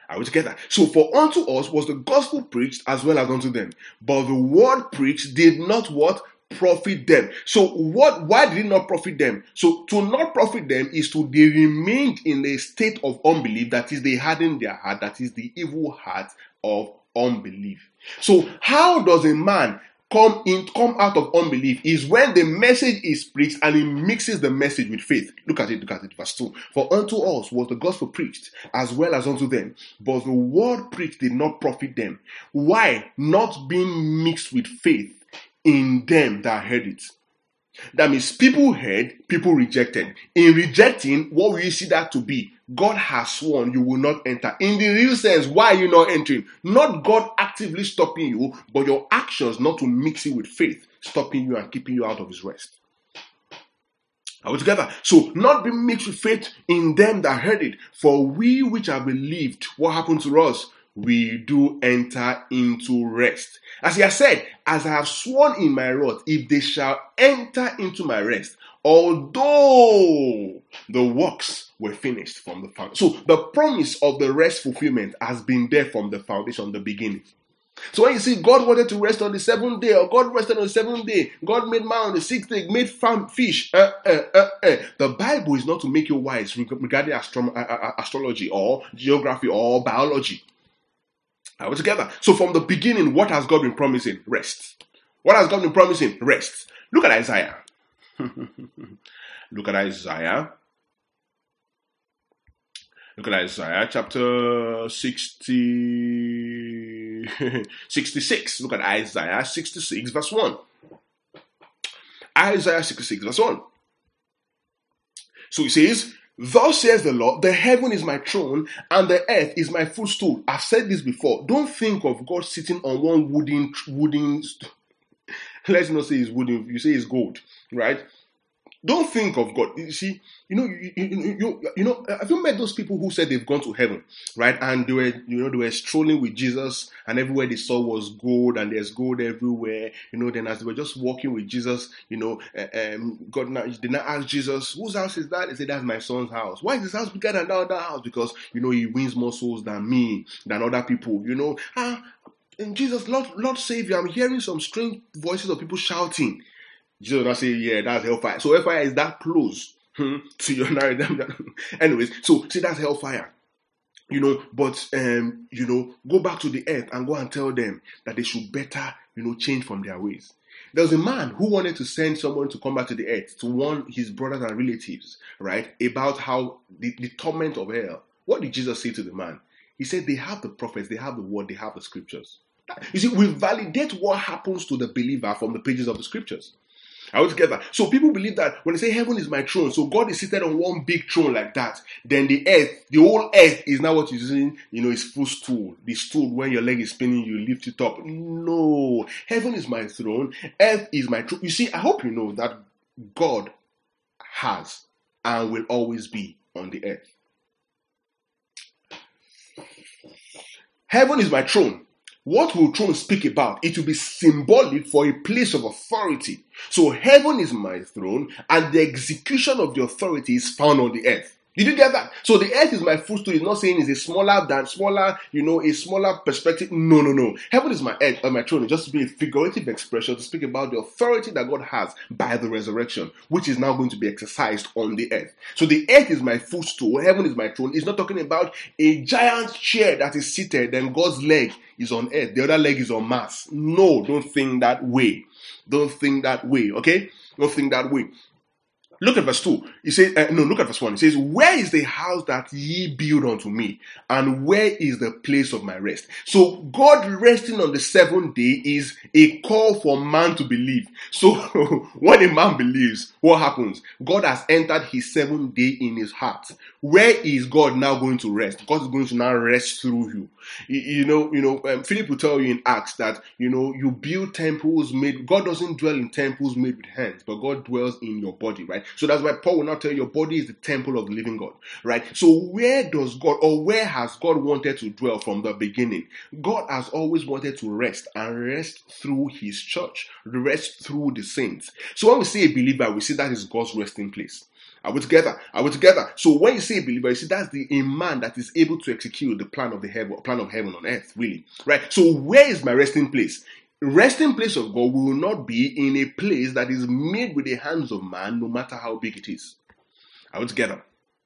S1: Are we together? So for unto us was the gospel preached as well as unto them. But the word preached did not what? Profit them. So why did it not profit them? So to not profit them is to they remained in a state of unbelief, that is, they hardened their heart, that is the evil heart of unbelief. So how does a man come out of unbelief? Is when the message is preached and he mixes the message with faith. Look at it, verse 2. For unto us was the gospel preached as well as unto them, but the word preached did not profit them. Why? Not being mixed with faith in them that heard it. That means people heard, people rejected. In rejecting, what will you see that to be? God has sworn you will not enter. In the real sense, why are you not entering? Not God actively stopping you, but your actions not to mix it with faith, stopping you and keeping you out of his rest. Are we together? So, not being mixed with faith in them that heard it. For we which have believed, what happened to us? We do enter into rest. As he has said, as I have sworn in my wrath, if they shall enter into my rest, although the works were finished from the foundation. So the promise of the rest fulfillment has been there from the foundation, the beginning. So when you see God wanted to rest on the 7th day, or God rested on the 7th day, God made man on the 6th day, made fish. The Bible is not to make you wise regarding astrology or geography or biology. Are we together? So from the beginning, what has God been promising? Rest. What has God been promising? Rest. Look at Isaiah. Look at Isaiah. Look at Isaiah chapter 66. Look at Isaiah 66 verse 1. Isaiah 66 verse 1. So it says, thus says the Lord, the heaven is my throne and the earth is my footstool. I've said this before. Don't think of God sitting on one wooden let's not say it's wooden, you say it's gold, right? Don't think of God. You see, you know, have you met those people who said they've gone to heaven, right? And they were strolling with Jesus, and everywhere they saw was gold, and there's gold everywhere. Then as they were just walking with Jesus, God did not ask Jesus, whose house is that? He said, that's my son's house. Why is this house bigger than the other house? Because he wins more souls than me, than other people. And Jesus, Lord Savior, I'm hearing some strange voices of people shouting. Jesus will not say, yeah, that's hellfire. So hellfire is that close to your narrative. Anyways, so see, that's hellfire. But go back to the earth and go and tell them that they should better, change from their ways. There was a man who wanted to send someone to come back to the earth to warn his brothers and relatives, right, about how the torment of hell. What did Jesus say to the man? He said, they have the prophets, they have the word, they have the scriptures. You see, we validate what happens to the believer from the pages of the scriptures. Are we together? So people believe that when they say heaven is my throne, so God is seated on one big throne like that, then the whole earth is now what you're using, is footstool. The stool, when your leg is spinning, you lift it up. No. Heaven is my throne, earth is my throne. You see, I hope you know that God has and will always be on the earth. Heaven is my throne. What will throne speak about? It will be symbolic for a place of authority. So heaven is my throne, and the execution of the authority is found on the earth. Did you get that? So the earth is my footstool. It's not saying it's a smaller, a smaller perspective. No. Heaven is my earth, my throne. It's just to be a figurative expression to speak about the authority that God has by the resurrection, which is now going to be exercised on the earth. So the earth is my footstool. Heaven is my throne. It's not talking about a giant chair that is seated, then God's leg is on earth. The other leg is on Mars. No, don't think that way. Don't think that way, okay? Don't think that way. Look at verse 2. He says, look at verse 1. It says, where is the house that ye build unto me? And where is the place of my rest? So God resting on the 7th day is a call for man to believe. So when a man believes, what happens? God has entered his 7th day in his heart. Where is God now going to rest? God is going to now rest through you. Philip will tell you in Acts that, you build temples made. God doesn't dwell in temples made with hands, but God dwells in your body, right? So that's why Paul will now tell you your body is the temple of the living God, right? So where has God wanted to dwell from the beginning? God has always wanted to rest, and rest through his church, rest through the saints. So when we see a believer, we see that is God's resting place. Are we together? Are we together? So when you say believer, you see that's a man that is able to execute the plan of heaven on earth, really. Right? So where is my resting place? Resting place of God will not be in a place that is made with the hands of man, no matter how big it is. Are we together?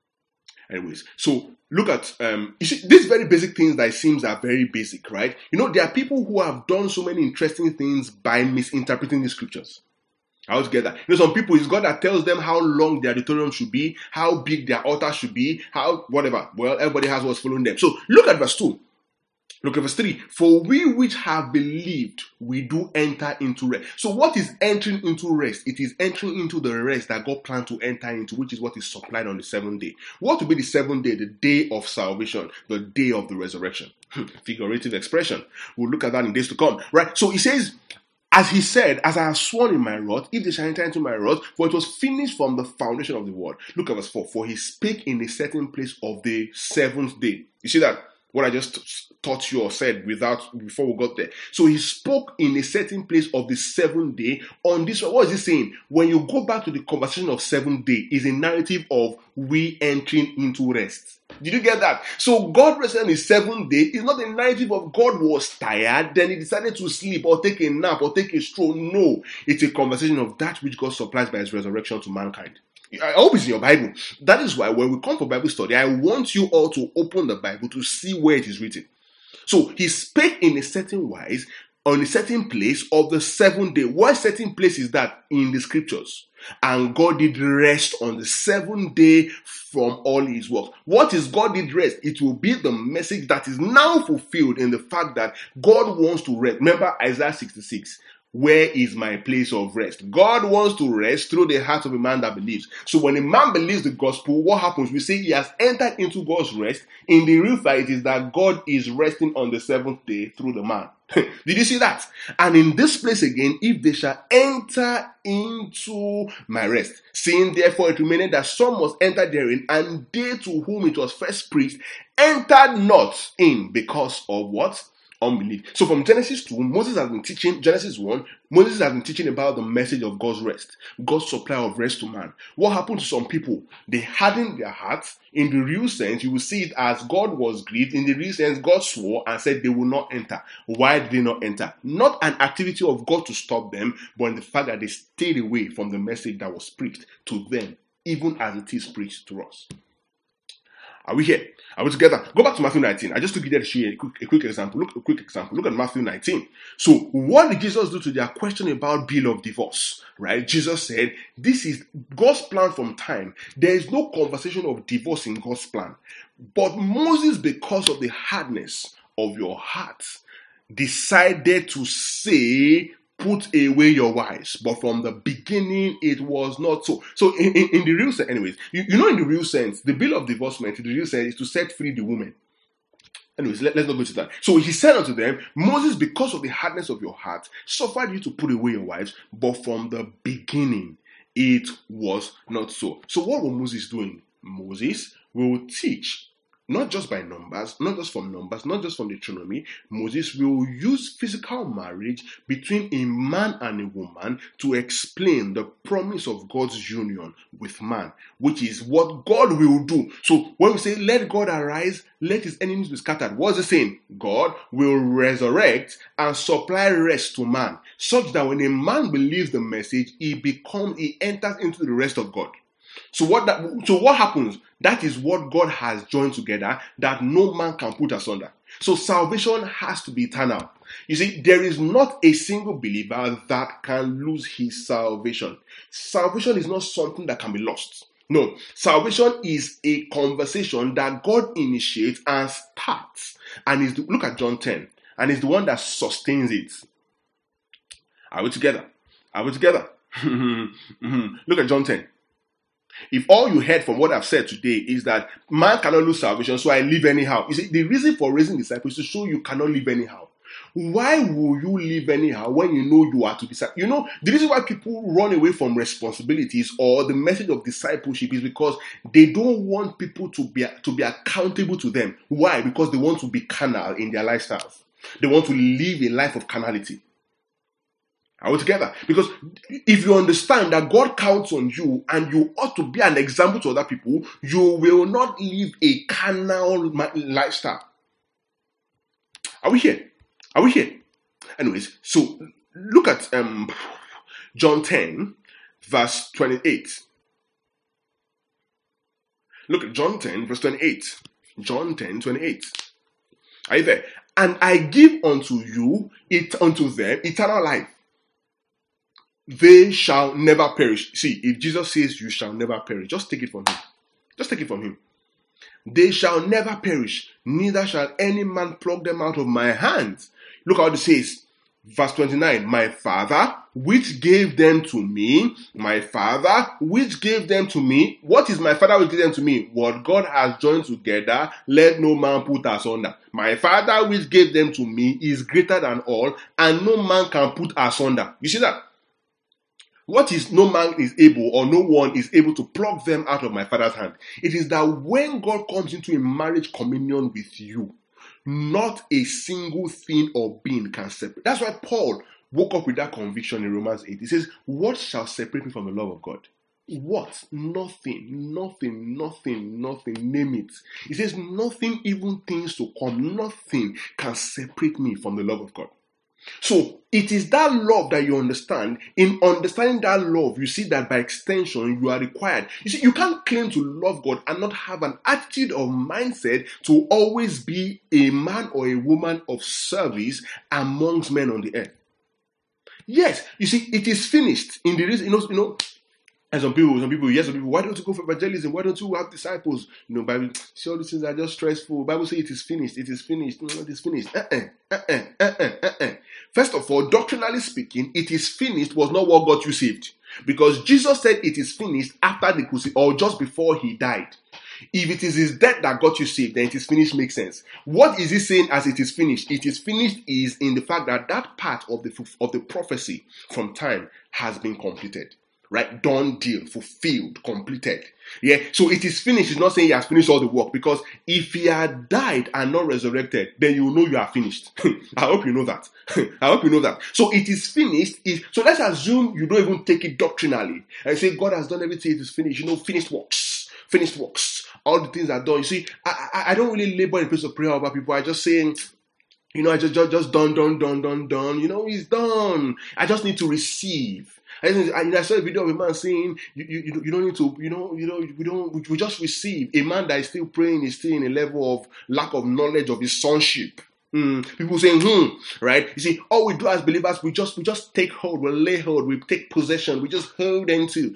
S1: Anyways, so look at you see these very basic things that it seems are very basic, right? There are people who have done so many interesting things by misinterpreting the scriptures. All together. Some people, it's God that tells them how long their auditorium should be, how big their altar should be, how whatever. Well, everybody has what's following them. So look at verse 2. Look at verse 3. For we which have believed, we do enter into rest. So what is entering into rest? It is entering into the rest that God planned to enter into, which is what is supplied on the seventh day. What will be the seventh day? The day of salvation, the day of the resurrection. Figurative expression. We'll look at that in days to come. Right? So he says, as he said, as I have sworn in my wrath, if they shall enter into my wrath, for it was finished from the foundation of the world. Look at verse 4. For he spake in a certain place of the seventh day. You see that? What I just taught you or said before we got there. So he spoke in a certain place of the seventh day on this. What is he saying? When you go back to the conversation of seventh day, is a narrative of we entering into rest. Did you get that? So God rested on the seventh day is not a narrative of God was tired, then he decided to sleep or take a nap or take a stroll. No, it's a conversation of that which God supplies by his resurrection to mankind. I hope it's in your Bible. That is why when we come for Bible study, I want you all to open the Bible to see where it is written. So he spake in a certain wise on a certain place of the seventh day. What certain place is that in the scriptures? And God did rest on the seventh day from all his works. What is God did rest? It will be the message that is now fulfilled in the fact that God wants to rest. Remember Isaiah 66. Where is my place of rest? God wants to rest through the heart of a man that believes. So when a man believes the gospel, what happens? We say he has entered into God's rest. In the real fact, it is that God is resting on the seventh day through the man. Did you see that? And in this place again, if they shall enter into my rest, seeing therefore it remained that some must enter therein, and they to whom it was first preached entered not in because of what? Unbelief. So from Genesis 2, Moses has been teaching, Genesis 1, Moses has been teaching about the message of God's rest, God's supply of rest to man. What happened to some people? They hardened their hearts. In the real sense, you will see it as God was grieved. In the real sense, God swore and said they will not enter. Why did they not enter? Not an activity of God to stop them, but in the fact that they stayed away from the message that was preached to them, even as it is preached to us. Are we here? Are we together? Go back to Matthew 19. I just took you there to show you a quick example. Look at Matthew 19. So what did Jesus do to their question about bill of divorce? Right? Jesus said, this is God's plan from time. There is no conversation of divorce in God's plan. But Moses, because of the hardness of your heart, decided to say, put away your wives. But from the beginning, it was not so. So in the real sense, anyways, in the real sense, the bill of divorcement, in the real sense, is to set free the woman. Anyways, let's not go to that. So he said unto them, Moses, because of the hardness of your heart, suffered you to put away your wives, but from the beginning, it was not so. So what was Moses doing? Moses will teach. Not just by numbers, not just from numbers, not just from Deuteronomy. Moses will use physical marriage between a man and a woman to explain the promise of God's union with man, which is what God will do. So when we say, let God arise, let his enemies be scattered, what's it saying? God will resurrect and supply rest to man, such that when a man believes the message, he enters into the rest of God. So what happens? That is what God has joined together that no man can put asunder. So salvation has to be eternal. You see, there is not a single believer that can lose his salvation. Salvation is not something that can be lost. No, salvation is a conversation that God initiates and starts. And look at John 10. And is the one that sustains it. Are we together? Are we together? Look at John 10. If all you heard from what I've said today is that man cannot lose salvation, so I live anyhow. You see, the reason for raising disciples is to show you cannot live anyhow. Why will you live anyhow when you know you are to be? The reason why people run away from responsibilities or the message of discipleship is because they don't want people to be accountable to them. Why? Because they want to be carnal in their lifestyles. They want to live a life of carnality. Are we together? Because if you understand that God counts on you and you ought to be an example to other people, you will not live a carnal lifestyle. Are we here? Are we here? Anyways, so look at John 10, verse 28. Look at John 10, verse 28. John 10, 28. Are you there? And I give unto them eternal life. They shall never perish. See, if Jesus says you shall never perish, just take it from him. Just take it from him. They shall never perish, neither shall any man pluck them out of my hands. Look how it says, verse 29, my Father, which gave them to me, my Father, which gave them to me. What is my Father which gave them to me? What God has joined together, let no man put asunder. My Father which gave them to me is greater than all, and no man can put asunder. You see that? What is no man is able, or no one is able to pluck them out of my Father's hand? It is that when God comes into a marriage communion with you, not a single thing or being can separate. That's why Paul woke up with that conviction in Romans 8. He says, what shall separate me from the love of God? What? Nothing, nothing, nothing, nothing. Name it. He says, nothing, even things to come, nothing can separate me from the love of God. So it is that love that you understand. In understanding that love, you see that by extension you are required. You see, you can't claim to love God and not have an attitude or mindset to always be a man or a woman of service amongst men on the earth. Yes, you see, it is finished. In the reason, and some people, why don't you go for evangelism? Why don't you have disciples? Bible, see, all these things are just stressful. Bible says it is finished. It is finished. No, it is finished. First of all, doctrinally speaking, it is finished was not what got you saved. Because Jesus said it is finished after the crucifixion, or just before he died. If it is his death that got you saved, then it is finished makes sense. What is he saying as it is finished? It is finished is in the fact that that part of the prophecy from time has been completed. Right? Done deal, fulfilled, completed. Yeah. So it is finished. It's not saying he has finished all the work, because if he had died and not resurrected, then you know you are finished. I hope you know that. I hope you know that. So it is finished. So let's assume you don't even take it doctrinally and say God has done everything. It is finished. Finished works. Finished works. All the things are done. You see, I don't really labor in place of prayer over people. I just say, I just done. It's done. I just need to receive. I saw a video of a man saying, you don't need to, we just receive. A man that is still praying is still in a level of lack of knowledge of his sonship. People saying, right? You see, all we do as believers, we just take hold, we lay hold, we take possession, we just hold into.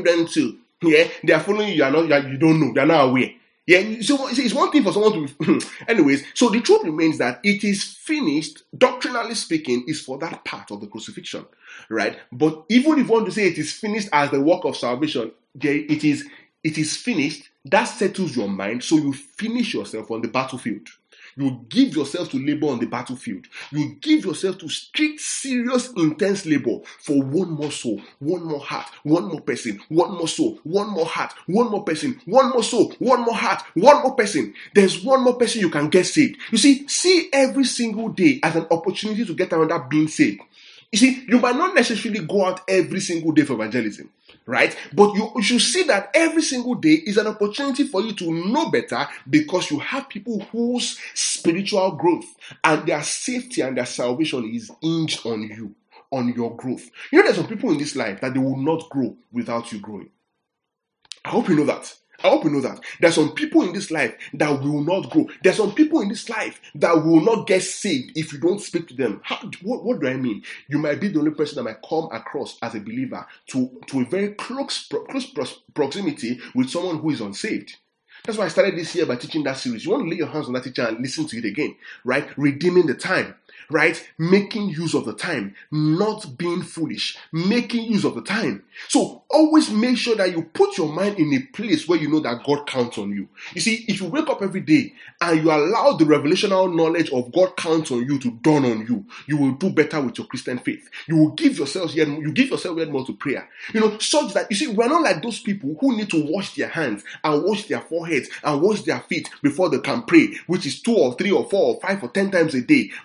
S1: Yeah, they are following you, you don't know, they are not aware. Yeah, so it's one thing for someone to... Anyways, so the truth remains that it is finished, doctrinally speaking, is for that part of the crucifixion, right? But even if you want to say it is finished as the work of salvation, it is finished, that settles your mind, so you finish yourself on the battlefield. You give yourself to labor on the battlefield. You give yourself to strict, serious, intense labor for one more soul, one more heart, one more person, one more soul, one more heart, one more person, one more soul, one more heart, one more person. There's one more person you can get saved. You see every single day as an opportunity to get around that being saved. You see, you might not necessarily go out every single day for evangelism, right? But you should see that every single day is an opportunity for you to know better, because you have people whose spiritual growth and their safety and their salvation is hinged on you, on your growth. There's some people in this life that they will not grow without you growing. I hope you know that. There are some people in this life that will not grow. There are some people in this life that will not get saved if you don't speak to them. What do I mean? You might be the only person that might come across as a believer to a very close proximity with someone who is unsaved. That's why I started this year by teaching that series. You want to lay your hands on that teacher and listen to it again, right? Redeeming the time. Right? Making use of the time, not being foolish, making use of the time. So always make sure that you put your mind in a place where you know that God counts on you. You see, if you wake up every day and you allow the revelational knowledge of God counts on you to dawn on you, you will do better with your Christian faith. You will give yourself yet more to prayer. Such that, you see, we're not like those people who need to wash their hands and wash their foreheads and wash their feet before they can pray, which is 2 or 3 or 4 or 5 or 10 times a day, right? We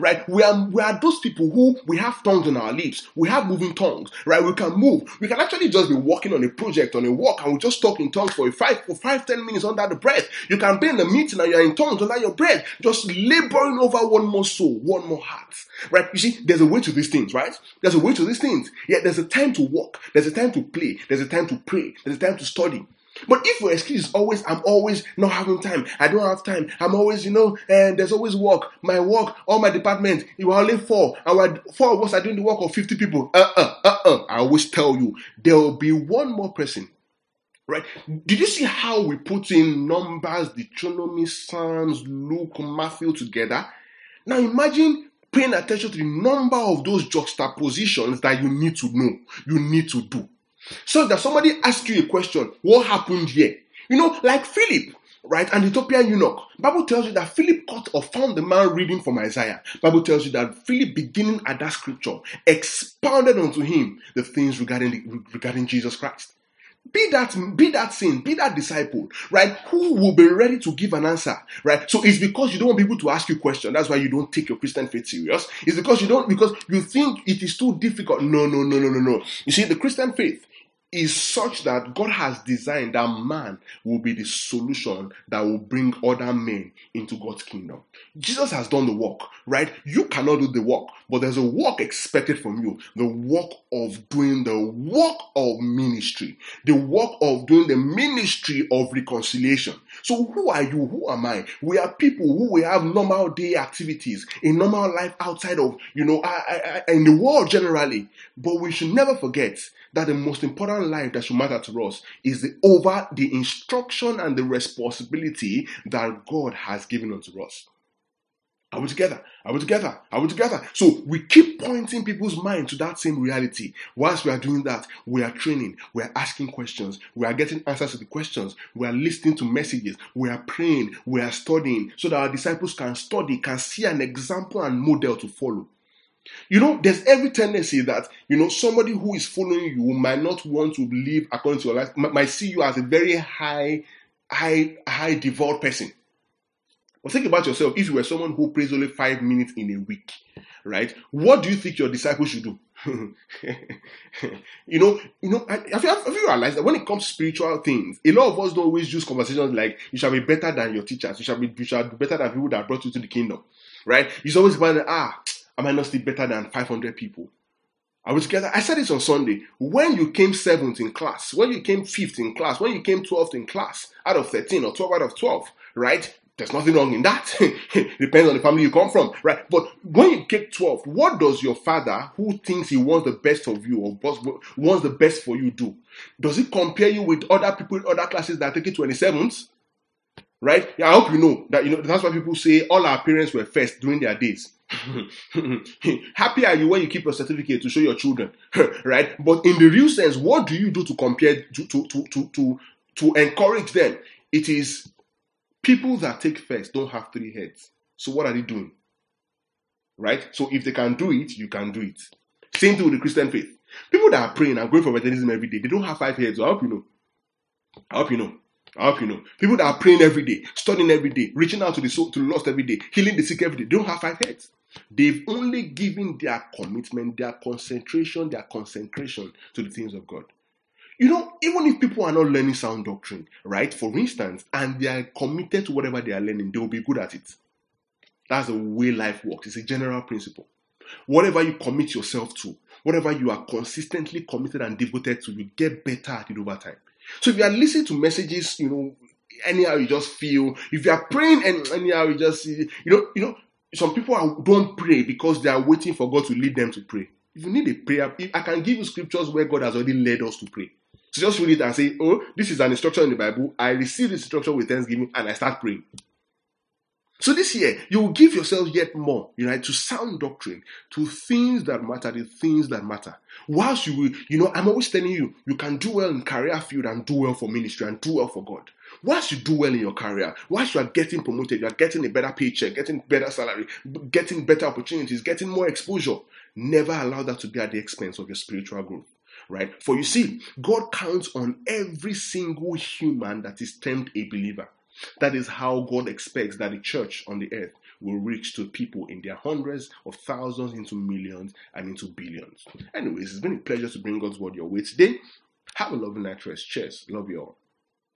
S1: we are those people who we have tongues on our lips. We have moving tongues, right? We can move. We can actually just be working on a project, on a walk, and we just talk in tongues for 10 minutes under the breath. You can be in a meeting and you're in tongues under your breath, just laboring over one more soul, one more heart, right? You see, there's a way to these things, right? There's a way to these things. Yeah, there's a time to walk. There's a time to play. There's a time to pray. There's a time to study. But if your excuse is always, I'm always not having time, I don't have time, I'm always, and there's always work, all my department, you are only 4, and 4 of us are doing the work of 50 people. I always tell you, there will be one more person, right? Did you see how we put in Numbers, Deuteronomy, Psalms, Luke, Matthew together? Now imagine paying attention to the number of those juxtapositions that you need to know, you need to do. So that somebody asks you a question, what happened here? Like Philip, right? An Ethiopian eunuch. Bible tells you that Philip caught or found the man reading from Isaiah. Bible tells you that Philip, beginning at that scripture, expounded unto him the things regarding Jesus Christ. Be that saint, be that disciple, right? Who will be ready to give an answer, right? So it's because you don't want people to ask you questions. That's why you don't take your Christian faith serious. It's because you think it is too difficult. No. You see, the Christian faith is such that God has designed that man will be the solution that will bring other men into God's kingdom. Jesus has done the work, right? You cannot do the work, but there's a work expected from you. The work of doing the work of ministry. The work of doing the ministry of reconciliation. So who are you? Who am I? We are people who we have normal day activities, a normal life outside of, in the world generally. But we should never forget that the most important life that should matter to us is over the instruction and the responsibility that God has given unto us. Are we together? So we keep pointing people's mind to that same reality. Whilst we are doing that, we are training, we are asking questions, we are getting answers to the questions, we are listening to messages, we are praying, we are studying, so that our disciples can study, can see an example and model to follow. There's every tendency that, somebody who is following you might not want to live according to your life, might see you as a very high devout person. But think about yourself. If you were someone who prays only 5 minutes in a week, right? What do you think your disciples should do? Have you realized that when it comes to spiritual things, a lot of us don't always use conversations like, you shall be better than your teachers, you shall be better than people that brought you to the kingdom, right? It's always about, I might not sleep better than 500 people. Are we together? I said this on Sunday. When you came 7th in class, when you came 5th in class, when you came 12th in class, out of 13 or 12 out of 12, right? There's nothing wrong in that. Depends on the family you come from, right? But when you get 12, what does your father, who thinks he wants the best of you or wants the best for you, do? Does he compare you with other people in other classes that are taking 27th? Right? Yeah, I hope you know that. That's why people say all our parents were first during their days. Happy are you when you keep your certificate to show your children, right? But in the real sense, what do you do to compare to encourage them? It is people that take first don't have 3 heads. So what are they doing? Right? So if they can do it, you can do it. Same thing with the Christian faith. People that are praying and going for evangelism every day, they don't have 5 heads. So I hope you know. People that are praying every day, studying every day, reaching out to the soul, to the lost every day, healing the sick every day, they don't have 5 heads. They've only given their commitment, their concentration to the things of God. Even if people are not learning sound doctrine, right, for instance, and they are committed to whatever they are learning, they will be good at it. That's the way life works. It's a general principle. Whatever you commit yourself to, whatever you are consistently committed and devoted to, you get better at it over time. So if you are listening to messages, anyhow you just feel, if you are praying and anyhow you just, some people don't pray because they are waiting for God to lead them to pray. If you need a prayer, I can give you scriptures where God has already led us to pray. So just read it and say, this is an instruction in the Bible. I receive this instruction with thanksgiving and I start praying. So this year, you will give yourself yet more, to sound doctrine, to things that matter, the things that matter. Whilst you will, I'm always telling you, you can do well in career field and do well for ministry and do well for God. Whilst you do well in your career, whilst you are getting promoted, you are getting a better paycheck, getting better salary, getting better opportunities, getting more exposure, never allow that to be at the expense of your spiritual growth. Right? For you see, God counts on every single human that is termed a believer. That is how God expects that the church on the earth will reach to people in their hundreds of thousands, into millions, and into billions. Anyways, it's been a pleasure to bring God's word your way today. Have a lovely night rest. Cheers. Love you all.